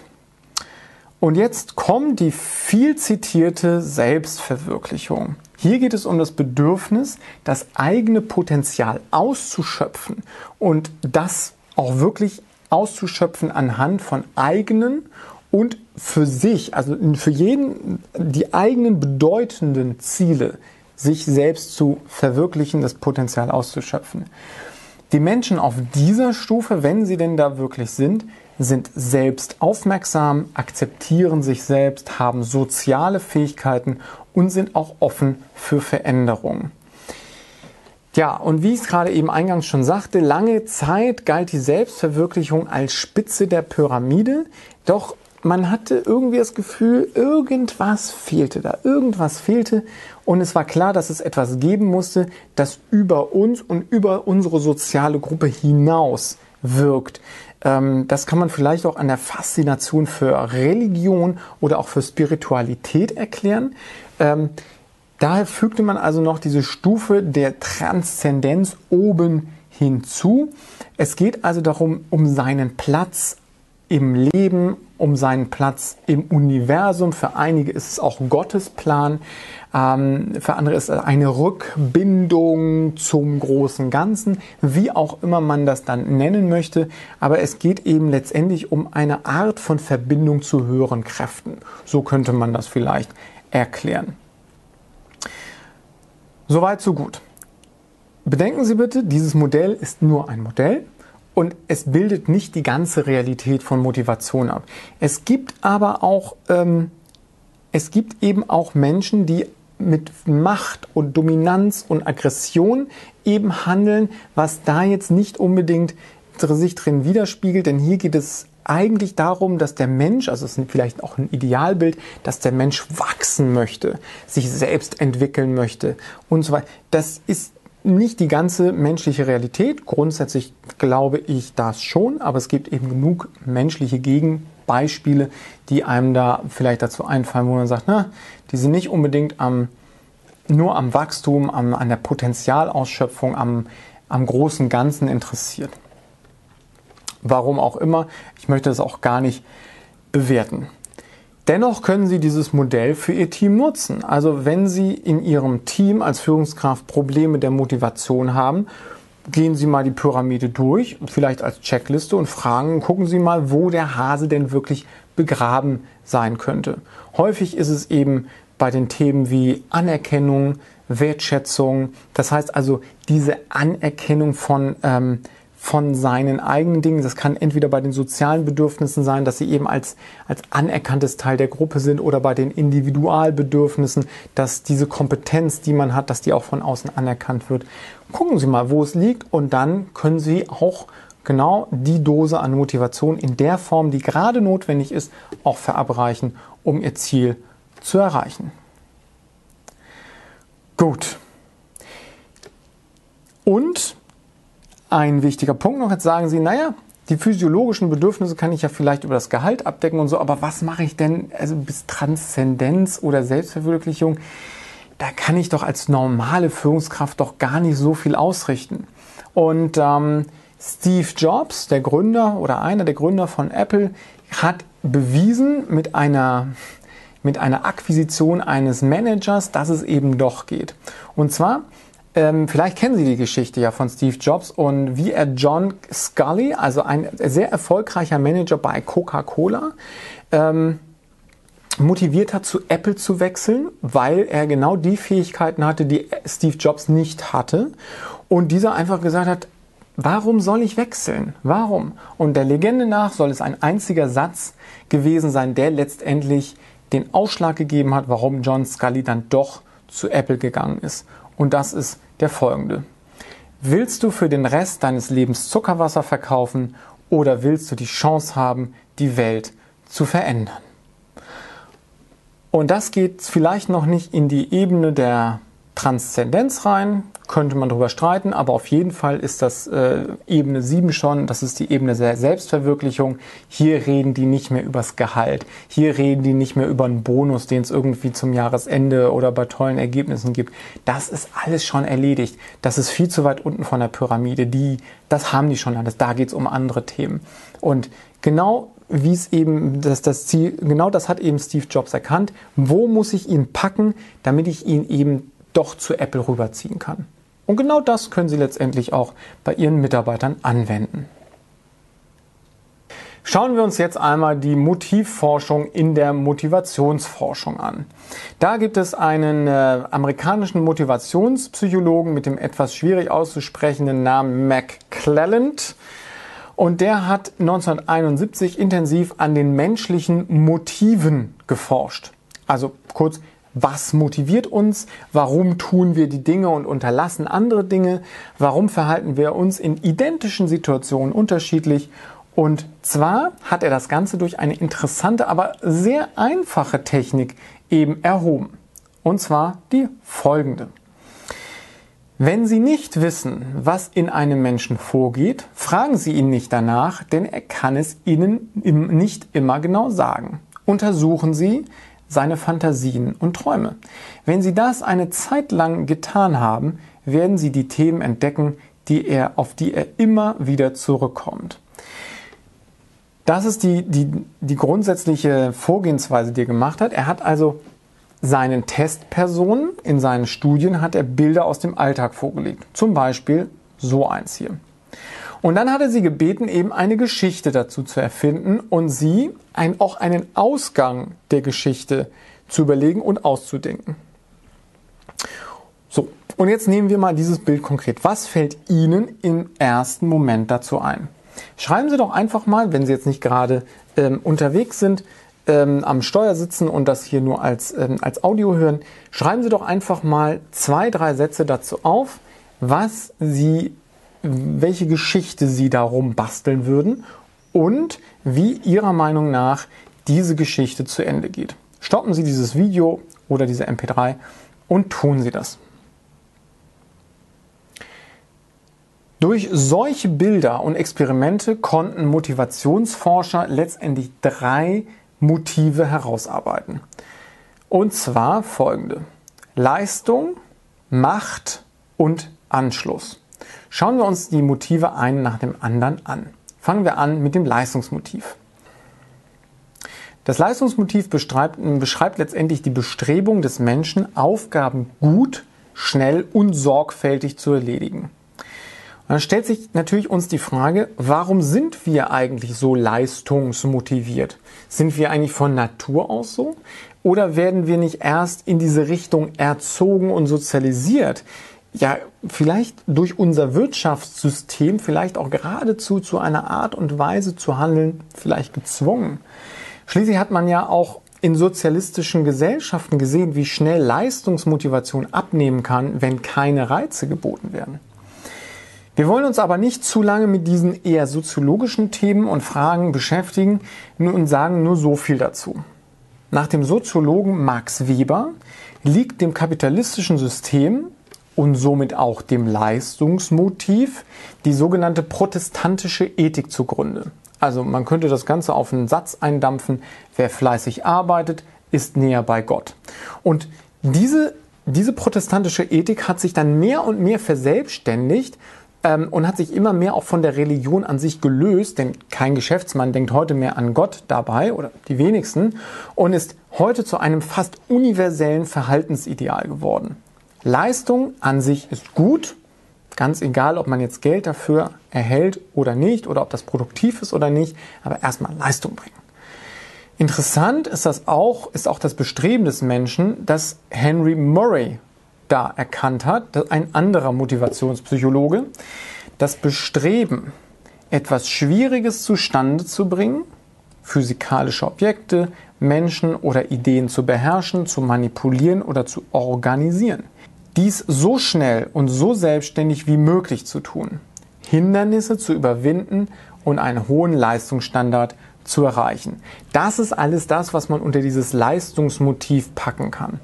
Und jetzt kommt die viel zitierte Selbstverwirklichung. Hier geht es um das Bedürfnis, das eigene Potenzial auszuschöpfen und das auch wirklich auszuschöpfen anhand von eigenen und für sich, also für jeden die eigenen bedeutenden Ziele, sich selbst zu verwirklichen, das Potenzial auszuschöpfen. Die Menschen auf dieser Stufe, wenn sie denn da wirklich sind, sind selbst aufmerksam, akzeptieren sich selbst, haben soziale Fähigkeiten und sind auch offen für Veränderungen. Ja, und wie ich es gerade eben eingangs schon sagte, lange Zeit galt die Selbstverwirklichung als Spitze der Pyramide, doch man hatte irgendwie das Gefühl, irgendwas fehlte da, irgendwas fehlte und es war klar, dass es etwas geben musste, das über uns und über unsere soziale Gruppe hinaus wirkt. Das kann man vielleicht auch an der Faszination für Religion oder auch für Spiritualität erklären. Daher fügte man also noch diese Stufe der Transzendenz oben hinzu. Es geht also darum, um seinen Platz im Leben, um seinen Platz im Universum. Für einige ist es auch Gottes Plan, ähm, für andere ist es eine Rückbindung zum großen Ganzen, wie auch immer man das dann nennen möchte. Aber es geht eben letztendlich um eine Art von Verbindung zu höheren Kräften. So könnte man das vielleicht erklären. Soweit, so gut. Bedenken Sie bitte, dieses Modell ist nur ein Modell und es bildet nicht die ganze Realität von Motivation ab. Es gibt aber auch, ähm, es gibt eben auch Menschen, die mit Macht und Dominanz und Aggression eben handeln, was da jetzt nicht unbedingt sich drin widerspiegelt, denn hier geht es eigentlich darum, dass der Mensch, also es ist vielleicht auch ein Idealbild, dass der Mensch wachsen möchte, sich selbst entwickeln möchte und so weiter. Das ist nicht die ganze menschliche Realität. Grundsätzlich glaube ich das schon, aber es gibt eben genug menschliche Gegenbeispiele, die einem da vielleicht dazu einfallen, wo man sagt, na, die sind nicht unbedingt am, nur am Wachstum, am, an der Potenzialausschöpfung, am, am großen Ganzen interessiert. Warum auch immer, ich möchte das auch gar nicht bewerten. Dennoch können Sie dieses Modell für Ihr Team nutzen. Also wenn Sie in Ihrem Team als Führungskraft Probleme der Motivation haben, gehen Sie mal die Pyramide durch, vielleicht als Checkliste und fragen, gucken Sie mal, wo der Hase denn wirklich begraben sein könnte. Häufig ist es eben bei den Themen wie Anerkennung, Wertschätzung, das heißt also diese Anerkennung von ähm, von seinen eigenen Dingen. Das kann entweder bei den sozialen Bedürfnissen sein, dass sie eben als, als anerkanntes Teil der Gruppe sind, oder bei den Individualbedürfnissen, dass diese Kompetenz, die man hat, dass die auch von außen anerkannt wird. Gucken Sie mal, wo es liegt, und dann können Sie auch genau die Dose an Motivation in der Form, die gerade notwendig ist, auch verabreichen, um Ihr Ziel zu erreichen. Gut. Und ein wichtiger Punkt noch, jetzt sagen Sie, naja, die physiologischen Bedürfnisse kann ich ja vielleicht über das Gehalt abdecken und so, aber was mache ich denn, also bis Transzendenz oder Selbstverwirklichung, da kann ich doch als normale Führungskraft doch gar nicht so viel ausrichten. Und ähm, Steve Jobs, der Gründer oder einer der Gründer von Apple, hat bewiesen mit einer, mit einer Akquisition eines Managers, dass es eben doch geht. Und zwar, ähm, vielleicht kennen Sie die Geschichte ja von Steve Jobs und wie er John Sculley, also ein sehr erfolgreicher Manager bei Coca-Cola, ähm, motiviert hat, zu Apple zu wechseln, weil er genau die Fähigkeiten hatte, die Steve Jobs nicht hatte. Und dieser einfach gesagt hat, warum soll ich wechseln? Warum? Und der Legende nach soll es ein einziger Satz gewesen sein, der letztendlich den Ausschlag gegeben hat, warum John Sculley dann doch zu Apple gegangen ist. Und das ist der folgende. Willst du für den Rest deines Lebens Zuckerwasser verkaufen oder willst du die Chance haben, die Welt zu verändern? Und das geht vielleicht noch nicht in die Ebene der Transzendenz rein, könnte man darüber streiten, aber auf jeden Fall ist das äh, Ebene sieben schon, das ist die Ebene der Selbstverwirklichung. Hier reden die nicht mehr übers Gehalt, hier reden die nicht mehr über einen Bonus, den es irgendwie zum Jahresende oder bei tollen Ergebnissen gibt. Das ist alles schon erledigt, das ist viel zu weit unten von der Pyramide, die, das haben die schon alles, da geht es um andere Themen. Und genau wie es eben, das, das Ziel, genau das hat eben Steve Jobs erkannt. Wo muss ich ihn packen, damit ich ihn eben doch zu Apple rüberziehen kann? Und genau das können Sie letztendlich auch bei Ihren Mitarbeitern anwenden. Schauen wir uns jetzt einmal die Motivforschung in der Motivationsforschung an. Da gibt es einen äh, amerikanischen Motivationspsychologen mit dem etwas schwierig auszusprechenden Namen McClelland. Und der hat neunzehnhunderteinundsiebzig intensiv an den menschlichen Motiven geforscht. Also kurz, was motiviert uns? Warum tun wir die Dinge und unterlassen andere Dinge? Warum verhalten wir uns in identischen Situationen unterschiedlich? Und zwar hat er das Ganze durch eine interessante, aber sehr einfache Technik eben erhoben. Und zwar die folgende. Wenn Sie nicht wissen, was in einem Menschen vorgeht, fragen Sie ihn nicht danach, denn er kann es Ihnen nicht immer genau sagen. Untersuchen Sie seine Fantasien und Träume. Wenn Sie das eine Zeit lang getan haben, werden Sie die Themen entdecken, die er, auf die er immer wieder zurückkommt. Das ist die, die, die grundsätzliche Vorgehensweise, die er gemacht hat. Er hat also seinen Testpersonen in seinen Studien hat er Bilder aus dem Alltag vorgelegt. Zum Beispiel so eins hier. Und dann hat er sie gebeten, eben eine Geschichte dazu zu erfinden und sie ein, auch einen Ausgang der Geschichte zu überlegen und auszudenken. So, und jetzt nehmen wir mal dieses Bild konkret. Was fällt Ihnen im ersten Moment dazu ein? Schreiben Sie doch einfach mal, wenn Sie jetzt nicht gerade ähm, unterwegs sind, ähm, am Steuer sitzen und das hier nur als, ähm, als Audio hören, schreiben Sie doch einfach mal zwei, drei Sätze dazu auf, was Sie, welche Geschichte Sie darum basteln würden und wie Ihrer Meinung nach diese Geschichte zu Ende geht. Stoppen Sie dieses Video oder diese M P drei und tun Sie das. Durch solche Bilder und Experimente konnten Motivationsforscher letztendlich drei Motive herausarbeiten. Und zwar folgende: Leistung, Macht und Anschluss. Schauen wir uns die Motive einen nach dem anderen an. Fangen wir an mit dem Leistungsmotiv. Das Leistungsmotiv beschreibt, beschreibt letztendlich die Bestrebung des Menschen, Aufgaben gut, schnell und sorgfältig zu erledigen. Und dann stellt sich natürlich uns die Frage, warum sind wir eigentlich so leistungsmotiviert? Sind wir eigentlich von Natur aus so? Oder werden wir nicht erst in diese Richtung erzogen und sozialisiert? ja vielleicht durch unser Wirtschaftssystem vielleicht auch geradezu zu einer Art und Weise zu handeln, vielleicht gezwungen. Schließlich hat man ja auch in sozialistischen Gesellschaften gesehen, wie schnell Leistungsmotivation abnehmen kann, wenn keine Reize geboten werden. Wir wollen uns aber nicht zu lange mit diesen eher soziologischen Themen und Fragen beschäftigen und sagen nur so viel dazu. Nach dem Soziologen Max Weber liegt dem kapitalistischen System und somit auch dem Leistungsmotiv die sogenannte protestantische Ethik zugrunde. Also man könnte das Ganze auf einen Satz eindampfen: Wer fleißig arbeitet, ist näher bei Gott. Und diese, diese protestantische Ethik hat sich dann mehr und mehr verselbstständigt ähm, und hat sich immer mehr auch von der Religion an sich gelöst, denn kein Geschäftsmann denkt heute mehr an Gott dabei, oder die wenigsten, und ist heute zu einem fast universellen Verhaltensideal geworden. Leistung an sich ist gut, ganz egal, ob man jetzt Geld dafür erhält oder nicht, oder ob das produktiv ist oder nicht, aber erstmal Leistung bringen. Interessant ist das auch, ist auch das Bestreben des Menschen, das Henry Murray da erkannt hat, ein anderer Motivationspsychologe. Das Bestreben, etwas Schwieriges zustande zu bringen, physikalische Objekte, Menschen oder Ideen zu beherrschen, zu manipulieren oder zu organisieren. Dies so schnell und so selbstständig wie möglich zu tun, Hindernisse zu überwinden und einen hohen Leistungsstandard zu erreichen. Das ist alles das, was man unter dieses Leistungsmotiv packen kann.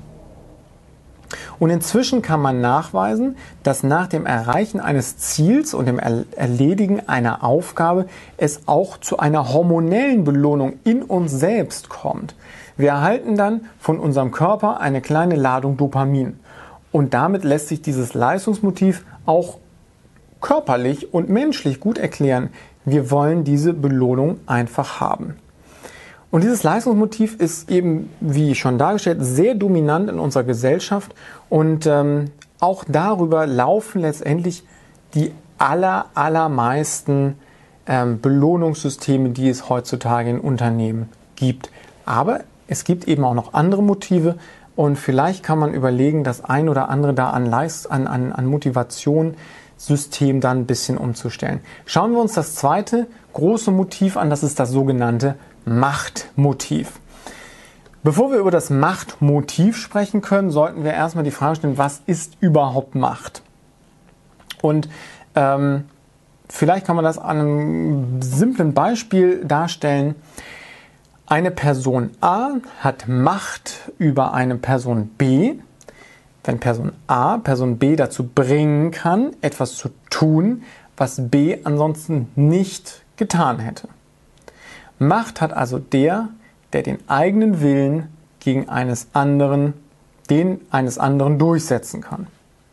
Und inzwischen kann man nachweisen, dass nach dem Erreichen eines Ziels und dem Erledigen einer Aufgabe es auch zu einer hormonellen Belohnung in uns selbst kommt. Wir erhalten dann von unserem Körper eine kleine Ladung Dopamin. Und damit lässt sich dieses Leistungsmotiv auch körperlich und menschlich gut erklären. Wir wollen diese Belohnung einfach haben. Und dieses Leistungsmotiv ist eben, wie schon dargestellt, sehr dominant in unserer Gesellschaft. Und ähm, auch darüber laufen letztendlich die aller, allermeisten ähm, Belohnungssysteme, die es heutzutage in Unternehmen gibt. Aber es gibt eben auch noch andere Motive. Und vielleicht kann man überlegen, das ein oder andere da an, Leist, an, an, an Motivationssystem dann ein bisschen umzustellen. Schauen wir uns das zweite große Motiv an, das ist das sogenannte Machtmotiv. Bevor wir über das Machtmotiv sprechen können, sollten wir erstmal die Frage stellen, was ist überhaupt Macht? Und ähm, vielleicht kann man das an einem simplen Beispiel darstellen. Eine Person A hat Macht über eine Person B, wenn Person A Person B dazu bringen kann, etwas zu tun, was B ansonsten nicht getan hätte. Macht hat also der, der den eigenen Willen gegen eines anderen, den eines anderen durchsetzen kann.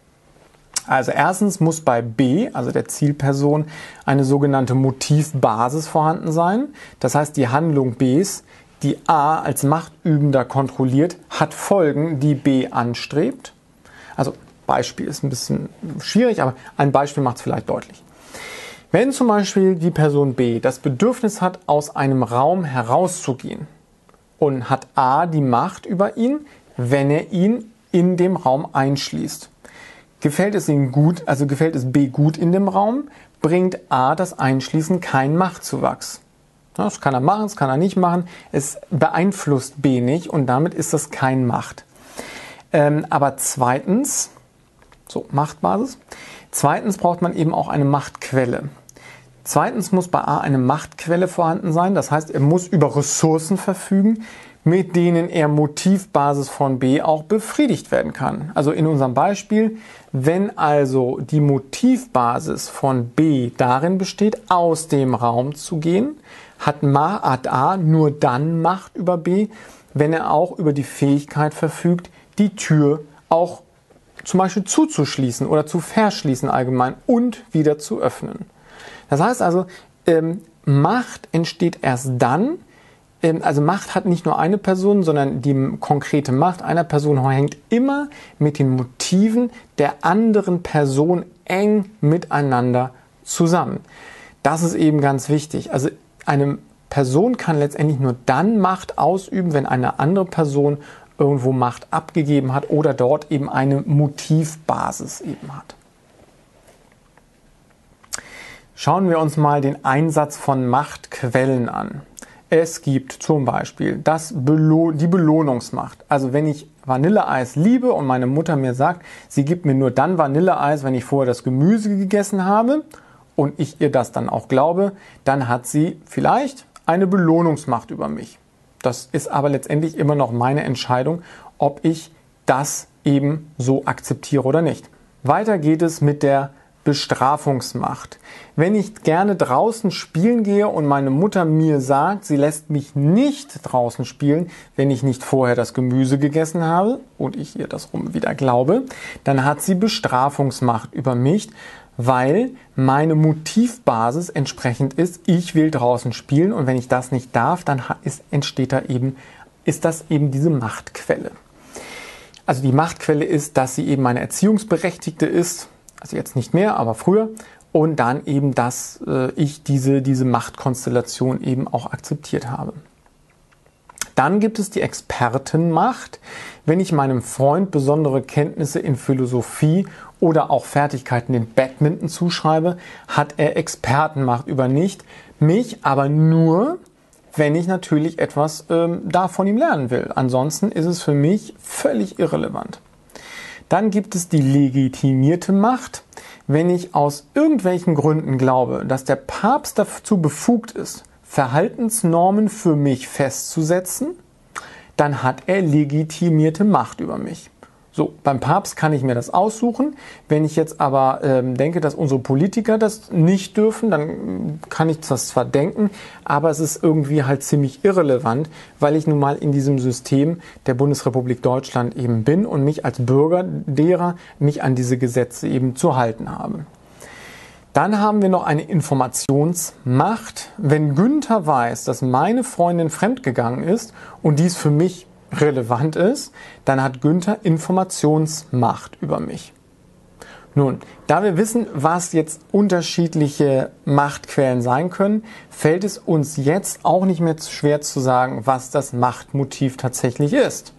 Also erstens muss bei B, also der Zielperson, eine sogenannte Motivbasis vorhanden sein. Das heißt, die Handlung Bs, die A als Machtübender kontrolliert, hat Folgen, die B anstrebt. Also Beispiel ist ein bisschen schwierig, aber ein Beispiel macht es vielleicht deutlich. Wenn zum Beispiel die Person B das Bedürfnis hat, aus einem Raum herauszugehen und hat A die Macht über ihn, wenn er ihn in dem Raum einschließt. Gefällt es ihm gut, also gefällt es B gut in dem Raum, bringt A das Einschließen keinen Machtzuwachs. Das kann er machen, das kann er nicht machen. Es beeinflusst B nicht und damit ist das kein Macht. Ähm, aber zweitens, so Machtbasis, zweitens braucht man eben auch eine Machtquelle. Zweitens muss bei A eine Machtquelle vorhanden sein, das heißt, er muss über Ressourcen verfügen, mit denen er Motivbasis von B auch befriedigt werden kann. Also in unserem Beispiel, wenn also die Motivbasis von B darin besteht, aus dem Raum zu gehen, hat, Ma, hat A nur dann Macht über B, wenn er auch über die Fähigkeit verfügt, die Tür auch zum Beispiel zuzuschließen oder zu verschließen allgemein und wieder zu öffnen. Das heißt also, ähm, Macht entsteht erst dann, ähm, also Macht hat nicht nur eine Person, sondern die konkrete Macht einer Person hängt immer mit den Motiven der anderen Person eng miteinander zusammen. Das ist eben ganz wichtig. Also eine Person kann letztendlich nur dann Macht ausüben, wenn eine andere Person irgendwo Macht abgegeben hat oder dort eben eine Motivbasis eben hat. Schauen wir uns mal den Einsatz von Machtquellen an. Es gibt zum Beispiel das Belo- die Belohnungsmacht. Also wenn ich Vanilleeis liebe und meine Mutter mir sagt, sie gibt mir nur dann Vanilleeis, wenn ich vorher das Gemüse gegessen habe und ich ihr das dann auch glaube, dann hat sie vielleicht eine Belohnungsmacht über mich. Das ist aber letztendlich immer noch meine Entscheidung, ob ich das eben so akzeptiere oder nicht. Weiter geht es mit der Bestrafungsmacht. Wenn ich gerne draußen spielen gehe und meine Mutter mir sagt, sie lässt mich nicht draußen spielen, wenn ich nicht vorher das Gemüse gegessen habe und ich ihr das rum wieder glaube, dann hat sie Bestrafungsmacht über mich, weil meine Motivbasis entsprechend ist, ich will draußen spielen und wenn ich das nicht darf, dann ist, entsteht da eben, ist das eben diese Machtquelle. Also die Machtquelle ist, dass sie eben meine Erziehungsberechtigte ist, also jetzt nicht mehr, aber früher, und dann eben, dass äh, ich diese, diese Machtkonstellation eben auch akzeptiert habe. Dann gibt es die Expertenmacht. Wenn ich meinem Freund besondere Kenntnisse in Philosophie oder auch Fertigkeiten in Badminton zuschreibe, hat er Expertenmacht über nicht, mich aber nur, wenn ich natürlich etwas ähm, da von ihm lernen will. Ansonsten ist es für mich völlig irrelevant. Dann gibt es die legitimierte Macht. Wenn ich aus irgendwelchen Gründen glaube, dass der Papst dazu befugt ist, Verhaltensnormen für mich festzusetzen, dann hat er legitimierte Macht über mich. So, beim Papst kann ich mir das aussuchen. Wenn ich jetzt aber ähm, denke, dass unsere Politiker das nicht dürfen, dann kann ich das zwar denken, aber es ist irgendwie halt ziemlich irrelevant, weil ich nun mal in diesem System der Bundesrepublik Deutschland eben bin und mich als Bürger derer mich an diese Gesetze eben zu halten habe. Dann haben wir noch eine Informationsmacht. Wenn Günther weiß, dass meine Freundin fremdgegangen ist und dies für mich relevant ist, dann hat Günther Informationsmacht über mich. Nun, da wir wissen, was jetzt unterschiedliche Machtquellen sein können, fällt es uns jetzt auch nicht mehr zu schwer zu sagen, was das Machtmotiv tatsächlich ist.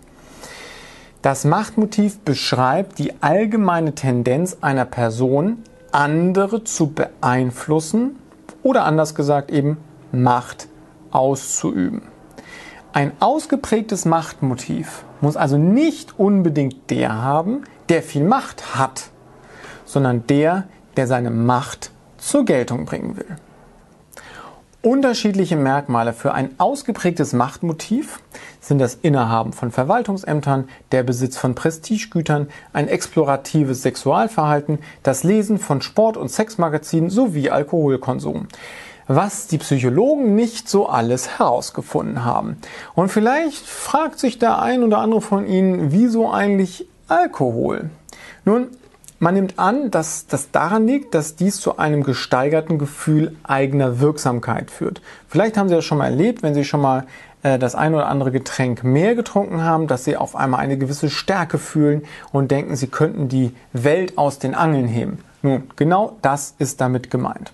Das Machtmotiv beschreibt die allgemeine Tendenz einer Person, andere zu beeinflussen oder anders gesagt eben Macht auszuüben. Ein ausgeprägtes Machtmotiv muss also nicht unbedingt der haben, der viel Macht hat, sondern der, der seine Macht zur Geltung bringen will. Unterschiedliche Merkmale für ein ausgeprägtes Machtmotiv sind das Innehaben von Verwaltungsämtern, der Besitz von Prestigegütern, ein exploratives Sexualverhalten, das Lesen von Sport- und Sexmagazinen sowie Alkoholkonsum. Was die Psychologen nicht so alles herausgefunden haben. Und vielleicht fragt sich der ein oder andere von Ihnen, wieso eigentlich Alkohol? Nun, man nimmt an, dass das daran liegt, dass dies zu einem gesteigerten Gefühl eigener Wirksamkeit führt. Vielleicht haben Sie das schon mal erlebt, wenn Sie schon mal äh, das ein oder andere Getränk mehr getrunken haben, dass Sie auf einmal eine gewisse Stärke fühlen und denken, Sie könnten die Welt aus den Angeln heben. Nun, genau das ist damit gemeint.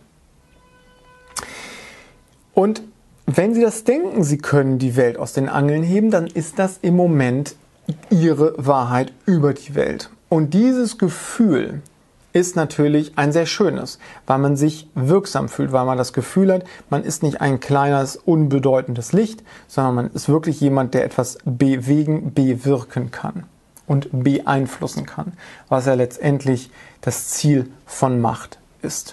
Und wenn Sie das denken, Sie können die Welt aus den Angeln heben, dann ist das im Moment Ihre Wahrheit über die Welt. Und dieses Gefühl ist natürlich ein sehr schönes, weil man sich wirksam fühlt, weil man das Gefühl hat, man ist nicht ein kleines, unbedeutendes Licht, sondern man ist wirklich jemand, der etwas bewegen, bewirken kann und beeinflussen kann, was ja letztendlich das Ziel von Macht ist.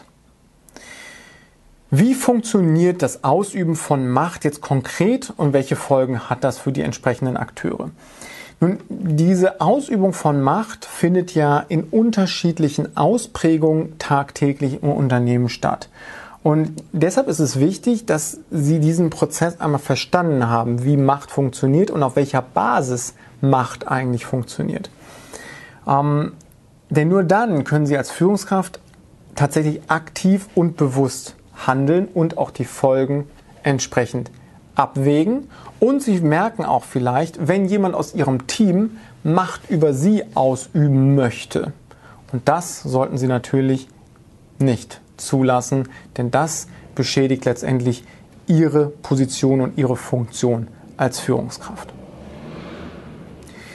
Wie funktioniert das Ausüben von Macht jetzt konkret und welche Folgen hat das für die entsprechenden Akteure? Nun, diese Ausübung von Macht findet ja in unterschiedlichen Ausprägungen tagtäglich im Unternehmen statt. Und deshalb ist es wichtig, dass Sie diesen Prozess einmal verstanden haben, wie Macht funktioniert und auf welcher Basis Macht eigentlich funktioniert. Ähm, denn nur dann können Sie als Führungskraft tatsächlich aktiv und bewusst handeln und auch die Folgen entsprechend abwägen. Und Sie merken auch vielleicht, wenn jemand aus Ihrem Team Macht über Sie ausüben möchte. Und das sollten Sie natürlich nicht zulassen, denn das beschädigt letztendlich Ihre Position und Ihre Funktion als Führungskraft.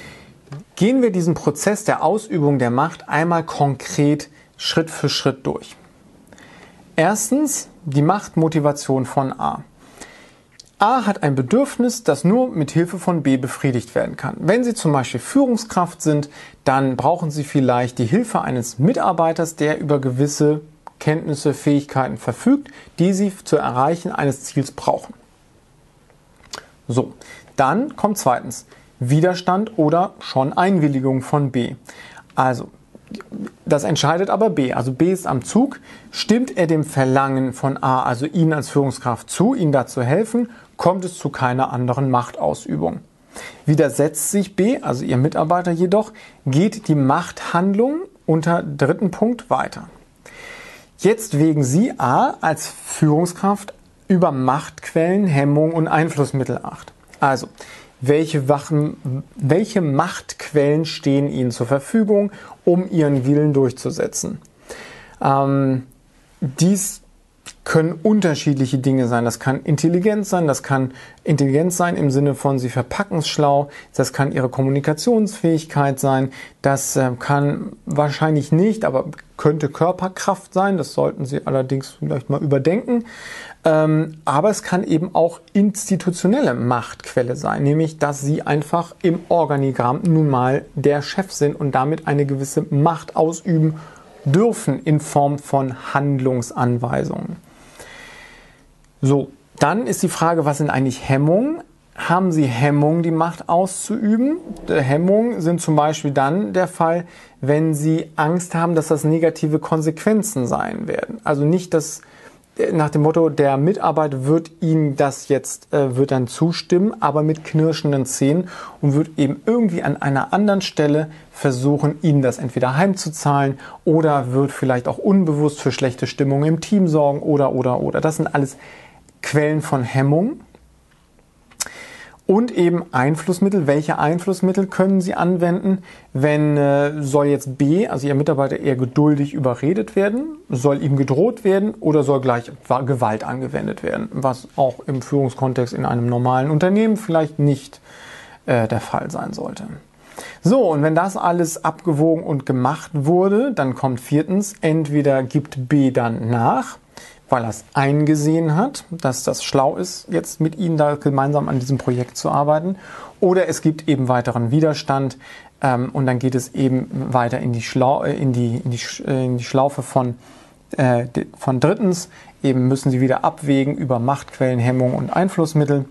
Gehen wir diesen Prozess der Ausübung der Macht einmal konkret Schritt für Schritt durch. Erstens die Machtmotivation von A. A hat ein Bedürfnis, das nur mit Hilfe von B befriedigt werden kann. Wenn Sie zum Beispiel Führungskraft sind, dann brauchen Sie vielleicht die Hilfe eines Mitarbeiters, der über gewisse Kenntnisse, Fähigkeiten verfügt, die Sie zur Erreichen eines Ziels brauchen. So, dann kommt zweitens Widerstand oder schon Einwilligung von B. Also, das entscheidet aber B. Also B ist am Zug. Stimmt er dem Verlangen von A, also Ihnen als Führungskraft zu, Ihnen dazu helfen, kommt es zu keiner anderen Machtausübung. Widersetzt sich B, also Ihr Mitarbeiter jedoch, geht die Machthandlung unter dritten Punkt weiter. Jetzt wägen Sie A als Führungskraft über Machtquellen, Hemmungen und Einflussmittel acht. Also, welche, Wachen, welche Machtquellen stehen Ihnen zur Verfügung, um Ihren Willen durchzusetzen? Ähm, dies können unterschiedliche Dinge sein. Das kann Intelligenz sein, das kann Intelligenz sein im Sinne von, Sie verpacken es schlau, das kann Ihre Kommunikationsfähigkeit sein, das äh, kann wahrscheinlich nicht, aber könnte Körperkraft sein, das sollten Sie allerdings vielleicht mal überdenken. Ähm, aber es kann eben auch institutionelle Machtquelle sein, nämlich dass Sie einfach im Organigramm nun mal der Chef sind und damit eine gewisse Macht ausüben dürfen in Form von Handlungsanweisungen. So, dann ist die Frage, was sind eigentlich Hemmungen? Haben Sie Hemmungen, die Macht auszuüben? Hemmungen sind zum Beispiel dann der Fall, wenn Sie Angst haben, dass das negative Konsequenzen sein werden. Also nicht, dass nach dem Motto, der Mitarbeiter wird Ihnen das jetzt, äh, wird dann zustimmen, aber mit knirschenden Zähnen und wird eben irgendwie an einer anderen Stelle versuchen, Ihnen das entweder heimzuzahlen oder wird vielleicht auch unbewusst für schlechte Stimmung im Team sorgen oder, oder, oder. Das sind alles Quellen von Hemmung. Und eben Einflussmittel. Welche Einflussmittel können Sie anwenden, wenn äh, soll jetzt B, also Ihr Mitarbeiter, eher geduldig überredet werden? Soll ihm gedroht werden oder soll gleich Gewalt angewendet werden? Was auch im Führungskontext in einem normalen Unternehmen vielleicht nicht äh, der Fall sein sollte. So, und wenn das alles abgewogen und gemacht wurde, dann kommt viertens, entweder gibt B dann nach, weil er es eingesehen hat, dass das schlau ist, jetzt mit Ihnen da gemeinsam an diesem Projekt zu arbeiten. Oder es gibt eben weiteren Widerstand ähm, und dann geht es eben weiter in die, Schlau in die, in die, in die Schlaufe von, äh, von drittens. Eben müssen Sie wieder abwägen über Machtquellen, Hemmung und Einflussmittel.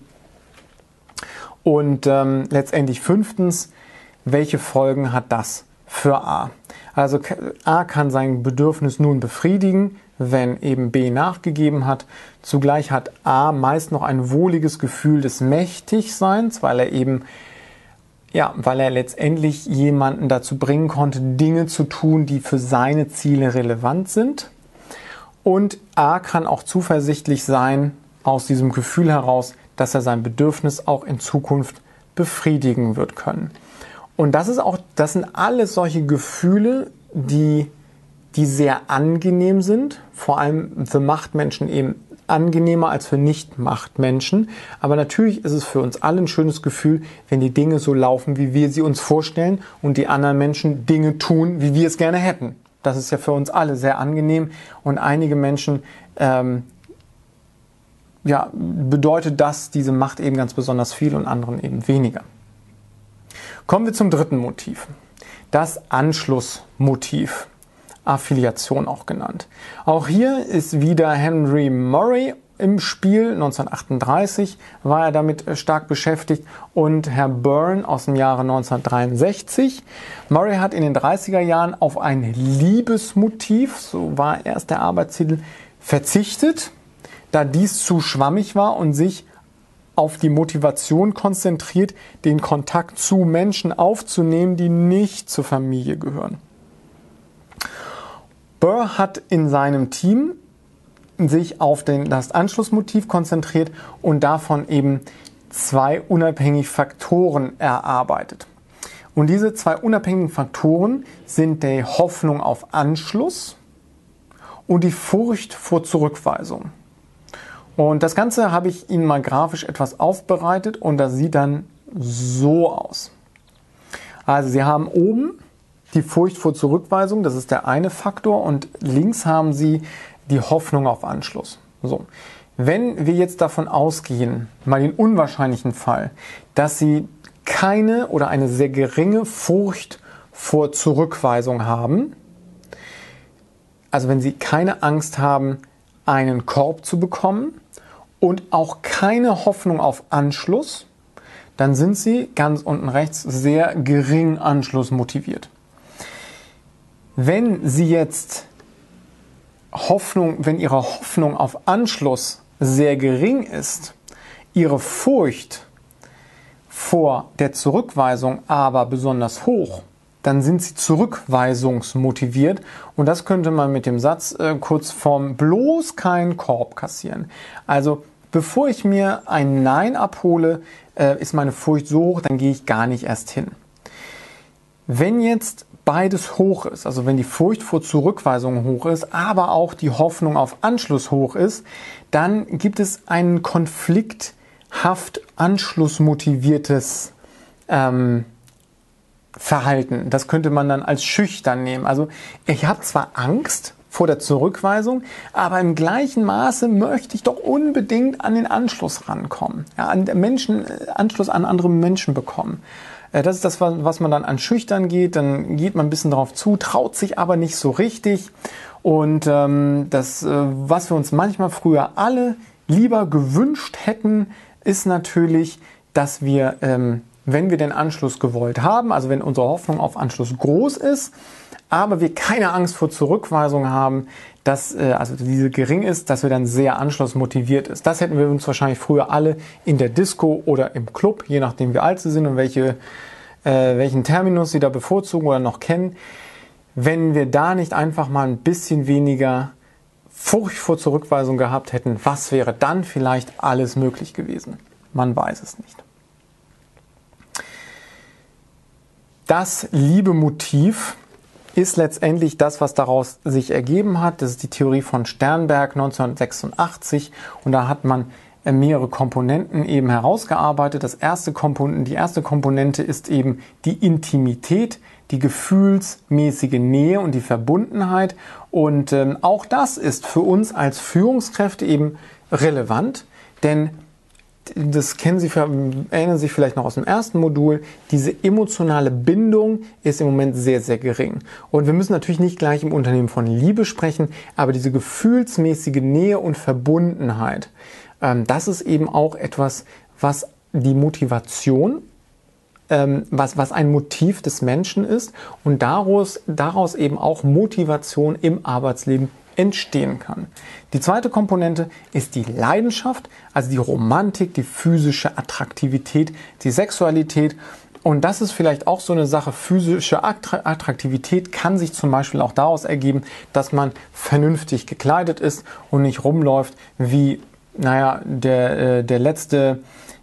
Und ähm, letztendlich fünftens, welche Folgen hat das für A? Also A kann sein Bedürfnis nun befriedigen, wenn eben B nachgegeben hat. Zugleich hat A meist noch ein wohliges Gefühl des Mächtigseins, weil er eben, ja, weil er letztendlich jemanden dazu bringen konnte, Dinge zu tun, die für seine Ziele relevant sind. Und A kann auch zuversichtlich sein, aus diesem Gefühl heraus, dass er sein Bedürfnis auch in Zukunft befriedigen wird können. Und das ist auch, das sind alles solche Gefühle, die die sehr angenehm sind, vor allem für Machtmenschen eben angenehmer als für Nicht-Machtmenschen. Aber natürlich ist es für uns alle ein schönes Gefühl, wenn die Dinge so laufen, wie wir sie uns vorstellen und die anderen Menschen Dinge tun, wie wir es gerne hätten. Das ist ja für uns alle sehr angenehm und einige Menschen ähm, ja, bedeutet das diese Macht eben ganz besonders viel und anderen eben weniger. Kommen wir zum dritten Motiv, das Anschlussmotiv. Affiliation auch genannt. Auch hier ist wieder Henry Murray im Spiel. neunzehnhundertachtunddreißig war er damit stark beschäftigt und Herr Byrne aus dem Jahre neunzehnhundertdreiundsechzig. Murray hat in den dreißiger Jahren auf ein Liebesmotiv, so war erst der Arbeitstitel, verzichtet, da dies zu schwammig war und sich auf die Motivation konzentriert, den Kontakt zu Menschen aufzunehmen, die nicht zur Familie gehören. Burr hat in seinem Team sich auf den, das Anschlussmotiv konzentriert und davon eben zwei unabhängige Faktoren erarbeitet. Und diese zwei unabhängigen Faktoren sind die Hoffnung auf Anschluss und die Furcht vor Zurückweisung. Und das Ganze habe ich Ihnen mal grafisch etwas aufbereitet und das sieht dann so aus. Also Sie haben oben die Furcht vor Zurückweisung, das ist der eine Faktor, und links haben Sie die Hoffnung auf Anschluss. So. Wenn wir jetzt davon ausgehen, mal den unwahrscheinlichen Fall, dass Sie keine oder eine sehr geringe Furcht vor Zurückweisung haben, also wenn Sie keine Angst haben, einen Korb zu bekommen und auch keine Hoffnung auf Anschluss, dann sind Sie ganz unten rechts sehr gering anschlussmotiviert. Wenn Sie jetzt Hoffnung, wenn Ihre Hoffnung auf Anschluss sehr gering ist, Ihre Furcht vor der Zurückweisung aber besonders hoch, dann sind Sie zurückweisungsmotiviert, und das könnte man mit dem Satz äh, kurz vorm bloß keinen Korb kassieren. Also bevor ich mir ein Nein abhole, äh, ist meine Furcht so hoch, dann gehe ich gar nicht erst hin. Wenn jetzt beides hoch ist, also wenn die Furcht vor Zurückweisung hoch ist, aber auch die Hoffnung auf Anschluss hoch ist, dann gibt es ein konflikthaft anschlussmotiviertes ähm, Verhalten. Das könnte man dann als schüchtern nehmen. Also ich habe zwar Angst vor der Zurückweisung, aber im gleichen Maße möchte ich doch unbedingt an den Anschluss rankommen, ja, an Menschen, Anschluss an andere Menschen bekommen. Das ist das, was man dann an schüchtern geht. Dann geht man ein bisschen darauf zu, traut sich aber nicht so richtig. Und ähm, das, äh, was wir uns manchmal früher alle lieber gewünscht hätten, ist natürlich, dass wir, ähm, wenn wir den Anschluss gewollt haben, also wenn unsere Hoffnung auf Anschluss groß ist, aber wir keine Angst vor Zurückweisung haben, dass äh, also diese gering ist, dass wir dann sehr anschlussmotiviert ist. Das hätten wir uns wahrscheinlich früher alle in der Disco oder im Club, je nachdem wie alt sie sind und welche, äh, welchen Terminus sie da bevorzugen oder noch kennen, wenn wir da nicht einfach mal ein bisschen weniger Furcht vor Zurückweisung gehabt hätten, was wäre dann vielleicht alles möglich gewesen? Man weiß es nicht. Das Liebemotiv ist letztendlich das, was daraus sich ergeben hat. Das ist die Theorie von Sternberg neunzehnhundertsechsundachtzig, und da hat man mehrere Komponenten eben herausgearbeitet. Das erste Komponente, die erste Komponente ist eben die Intimität, die gefühlsmäßige Nähe und die Verbundenheit, und ähm, auch das ist für uns als Führungskräfte eben relevant, denn das kennen Sie, erinnern sich vielleicht noch aus dem ersten Modul, diese emotionale Bindung ist im Moment sehr, sehr gering. Und wir müssen natürlich nicht gleich im Unternehmen von Liebe sprechen, aber diese gefühlsmäßige Nähe und Verbundenheit, ähm, das ist eben auch etwas, was die Motivation, ähm, was, was ein Motiv des Menschen ist und daraus, daraus eben auch Motivation im Arbeitsleben entstehen kann. Die zweite Komponente ist die Leidenschaft, also die Romantik, die physische Attraktivität, die Sexualität. Und das ist vielleicht auch so eine Sache, physische Attraktivität kann sich zum Beispiel auch daraus ergeben, dass man vernünftig gekleidet ist und nicht rumläuft wie, naja, der, der letzte,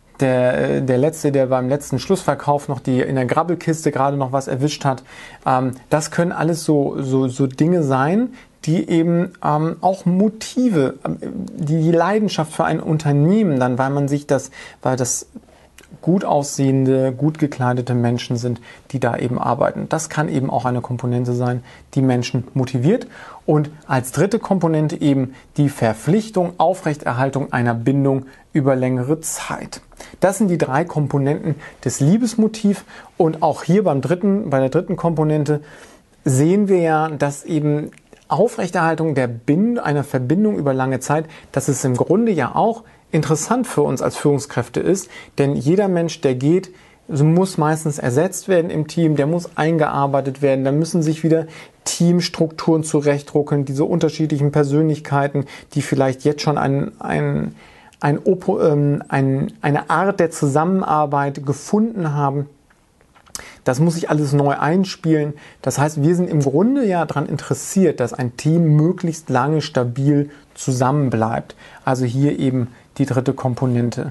der, der letzte, der beim letzten Schlussverkauf noch die in der Grabbelkiste gerade noch was erwischt hat. Das können alles so, so, so Dinge sein, die eben ähm, auch Motive, die, die Leidenschaft für ein Unternehmen dann, weil man sich das, weil das gut aussehende, gut gekleidete Menschen sind, die da eben arbeiten. Das kann eben auch eine Komponente sein, die Menschen motiviert. Und als dritte Komponente eben die Verpflichtung, Aufrechterhaltung einer Bindung über längere Zeit. Das sind die drei Komponenten des Liebesmotivs. Und auch hier beim dritten, bei der dritten Komponente sehen wir ja, dass eben Aufrechterhaltung der Bind- einer Verbindung über lange Zeit, dass es im Grunde ja auch interessant für uns als Führungskräfte ist, denn jeder Mensch, der geht, muss meistens ersetzt werden im Team, der muss eingearbeitet werden, da müssen sich wieder Teamstrukturen zurechtruckeln, diese unterschiedlichen Persönlichkeiten, die vielleicht jetzt schon ein, ein, ein, ein, ein, eine Art der Zusammenarbeit gefunden haben. Das muss sich alles neu einspielen. Das heißt, wir sind im Grunde ja daran interessiert, dass ein Team möglichst lange stabil zusammenbleibt. Also hier eben die dritte Komponente.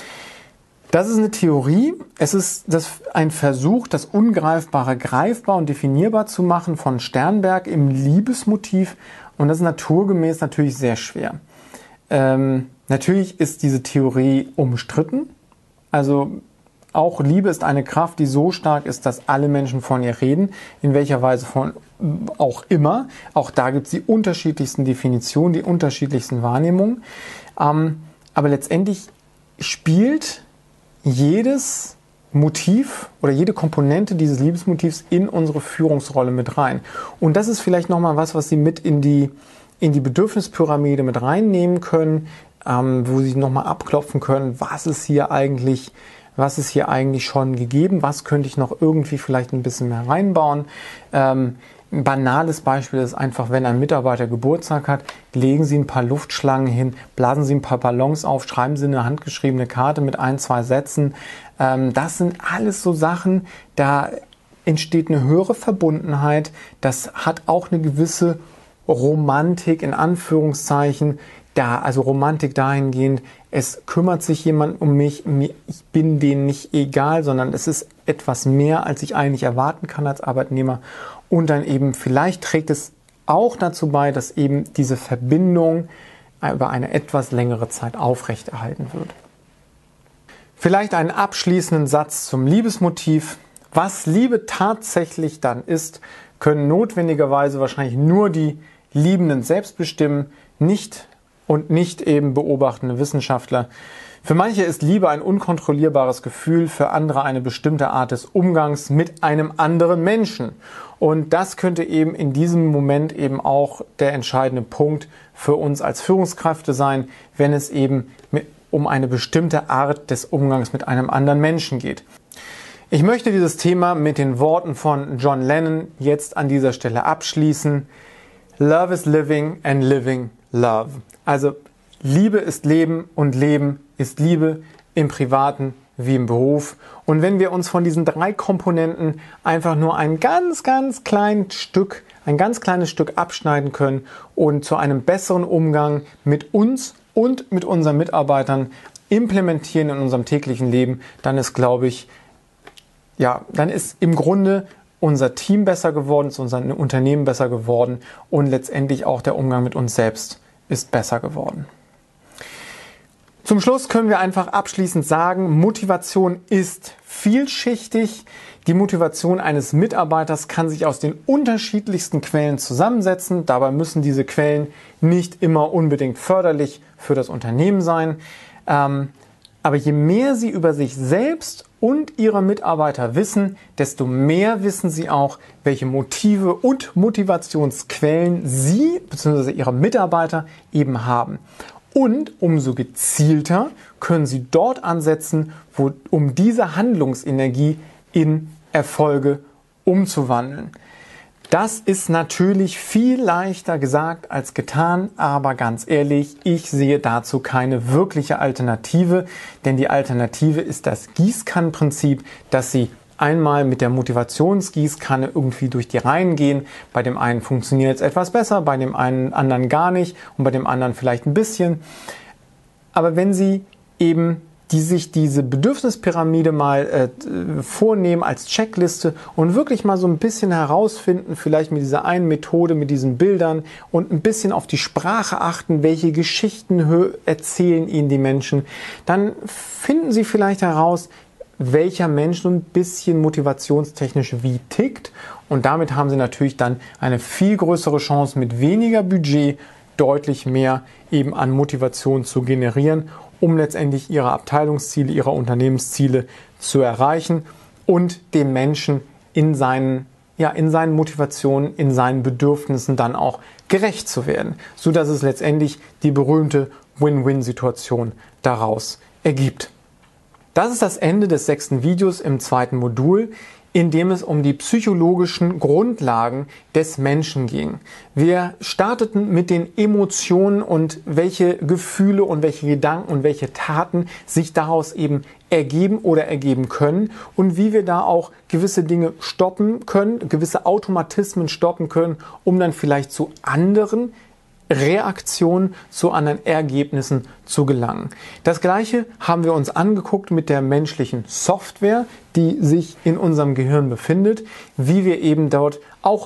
Das ist eine Theorie. Es ist das, ein Versuch, das Ungreifbare greifbar und definierbar zu machen von Sternberg im Liebesmotiv. Und das ist naturgemäß natürlich sehr schwer. Ähm, natürlich ist diese Theorie umstritten. Also auch Liebe ist eine Kraft, die so stark ist, dass alle Menschen von ihr reden, in welcher Weise von auch immer. Auch da gibt es die unterschiedlichsten Definitionen, die unterschiedlichsten Wahrnehmungen. Ähm, aber letztendlich spielt jedes Motiv oder jede Komponente dieses Liebesmotivs in unsere Führungsrolle mit rein. Und das ist vielleicht nochmal was, was Sie mit in die, in die Bedürfnispyramide mit reinnehmen können, ähm, wo Sie nochmal abklopfen können, was ist hier eigentlich Was ist hier eigentlich schon gegeben? Was könnte ich noch irgendwie vielleicht ein bisschen mehr reinbauen? Ähm, ein banales Beispiel ist einfach, wenn ein Mitarbeiter Geburtstag hat, legen Sie ein paar Luftschlangen hin, blasen Sie ein paar Ballons auf, schreiben Sie eine handgeschriebene Karte mit ein, zwei Sätzen. Ähm, das sind alles so Sachen, da entsteht eine höhere Verbundenheit. Das hat auch eine gewisse Romantik in Anführungszeichen. Da, also Romantik dahingehend, es kümmert sich jemand um mich, ich bin denen nicht egal, sondern es ist etwas mehr, als ich eigentlich erwarten kann als Arbeitnehmer. Und dann eben vielleicht trägt es auch dazu bei, dass eben diese Verbindung über eine etwas längere Zeit aufrechterhalten wird. Vielleicht einen abschließenden Satz zum Liebesmotiv. Was Liebe tatsächlich dann ist, können notwendigerweise wahrscheinlich nur die Liebenden selbst bestimmen, nicht und nicht eben beobachtende Wissenschaftler. Für manche ist Liebe ein unkontrollierbares Gefühl, für andere eine bestimmte Art des Umgangs mit einem anderen Menschen. Und das könnte eben in diesem Moment eben auch der entscheidende Punkt für uns als Führungskräfte sein, wenn es eben um eine bestimmte Art des Umgangs mit einem anderen Menschen geht. Ich möchte dieses Thema mit den Worten von John Lennon jetzt an dieser Stelle abschließen. Love is living and living love. Also Liebe ist Leben und Leben ist Liebe im Privaten wie im Beruf. Und wenn wir uns von diesen drei Komponenten einfach nur ein ganz, ganz kleines Stück, ein ganz kleines Stück abschneiden können und zu einem besseren Umgang mit uns und mit unseren Mitarbeitern implementieren in unserem täglichen Leben, dann ist, glaube ich, ja, dann ist im Grunde unser Team besser geworden, ist unser Unternehmen besser geworden und letztendlich auch der Umgang mit uns selbst ist besser geworden. Zum Schluss können wir einfach abschließend sagen, Motivation ist vielschichtig. Die Motivation eines Mitarbeiters kann sich aus den unterschiedlichsten Quellen zusammensetzen. Dabei müssen diese Quellen nicht immer unbedingt förderlich für das Unternehmen sein. Ähm, aber je mehr Sie über sich selbst und Ihre Mitarbeiter wissen, desto mehr wissen Sie auch, welche Motive und Motivationsquellen Sie bzw. Ihre Mitarbeiter eben haben. Und umso gezielter können Sie dort ansetzen, wo, um diese Handlungsenergie in Erfolge umzuwandeln. Das ist natürlich viel leichter gesagt als getan, aber ganz ehrlich, ich sehe dazu keine wirkliche Alternative, denn die Alternative ist das Gießkannenprinzip, dass Sie einmal mit der Motivationsgießkanne irgendwie durch die Reihen gehen. Bei dem einen funktioniert es etwas besser, bei dem einen anderen gar nicht und bei dem anderen vielleicht ein bisschen. Aber wenn Sie eben die sich diese Bedürfnispyramide mal äh, vornehmen als Checkliste und wirklich mal so ein bisschen herausfinden, vielleicht mit dieser einen Methode, mit diesen Bildern und ein bisschen auf die Sprache achten, welche Geschichten erzählen Ihnen die Menschen, dann finden Sie vielleicht heraus, welcher Mensch so ein bisschen motivationstechnisch wie tickt. Und damit haben Sie natürlich dann eine viel größere Chance, mit weniger Budget deutlich mehr eben an Motivation zu generieren, um letztendlich Ihre Abteilungsziele, Ihre Unternehmensziele zu erreichen und dem Menschen in seinen, ja, in seinen Motivationen, in seinen Bedürfnissen dann auch gerecht zu werden, sodass es letztendlich die berühmte Win-Win-Situation daraus ergibt. Das ist das Ende des sechsten Videos im zweiten Modul, in dem es um die psychologischen Grundlagen des Menschen ging. Wir starteten mit den Emotionen und welche Gefühle und welche Gedanken und welche Taten sich daraus eben ergeben oder ergeben können und wie wir da auch gewisse Dinge stoppen können, gewisse Automatismen stoppen können, um dann vielleicht zu anderen Reaktionen, zu anderen Ergebnissen zu gelangen. Das Gleiche haben wir uns angeguckt mit der menschlichen Software, die sich in unserem Gehirn befindet, wie wir eben dort auch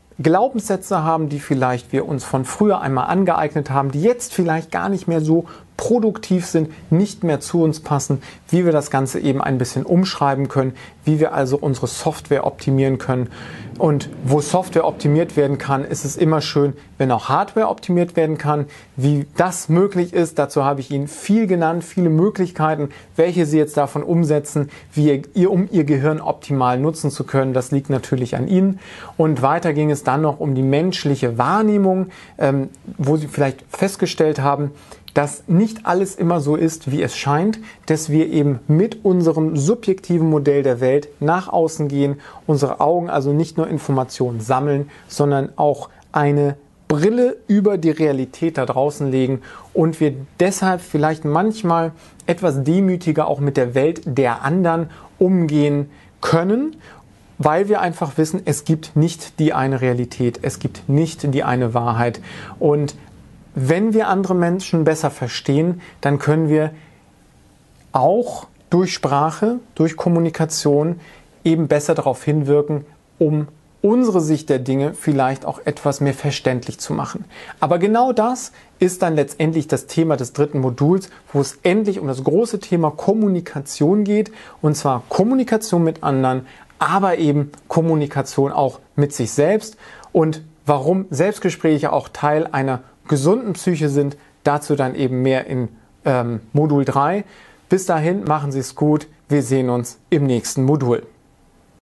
Glaubenssätze haben, die vielleicht wir uns von früher einmal angeeignet haben, die jetzt vielleicht gar nicht mehr so produktiv sind, nicht mehr zu uns passen, wie wir das Ganze eben ein bisschen umschreiben können, wie wir also unsere Software optimieren können. Und wo Software optimiert werden kann, ist es immer schön, wenn auch Hardware optimiert werden kann. Wie das möglich ist, dazu habe ich Ihnen viel genannt, viele Möglichkeiten, welche Sie jetzt davon umsetzen, wie ihr, um Ihr Gehirn optimal nutzen zu können. Das liegt natürlich an Ihnen. Und weiter ging es dann noch um die menschliche Wahrnehmung, ähm, wo Sie vielleicht festgestellt haben, dass nicht alles immer so ist, wie es scheint, dass wir eben mit unserem subjektiven Modell der Welt nach außen gehen, unsere Augen also nicht nur Informationen sammeln, sondern auch eine Brille über die Realität da draußen legen und wir deshalb vielleicht manchmal etwas demütiger auch mit der Welt der anderen umgehen können, weil wir einfach wissen, es gibt nicht die eine Realität, es gibt nicht die eine Wahrheit. Und wenn wir andere Menschen besser verstehen, dann können wir auch durch Sprache, durch Kommunikation eben besser darauf hinwirken, um unsere Sicht der Dinge vielleicht auch etwas mehr verständlich zu machen. Aber genau das ist dann letztendlich das Thema des dritten Moduls, wo es endlich um das große Thema Kommunikation geht, und zwar Kommunikation mit anderen, aber eben Kommunikation auch mit sich selbst und warum Selbstgespräche auch Teil einer gesunden Psyche sind, dazu dann eben mehr in ähm, Modul drei. Bis dahin, machen Sie es gut, wir sehen uns im nächsten Modul.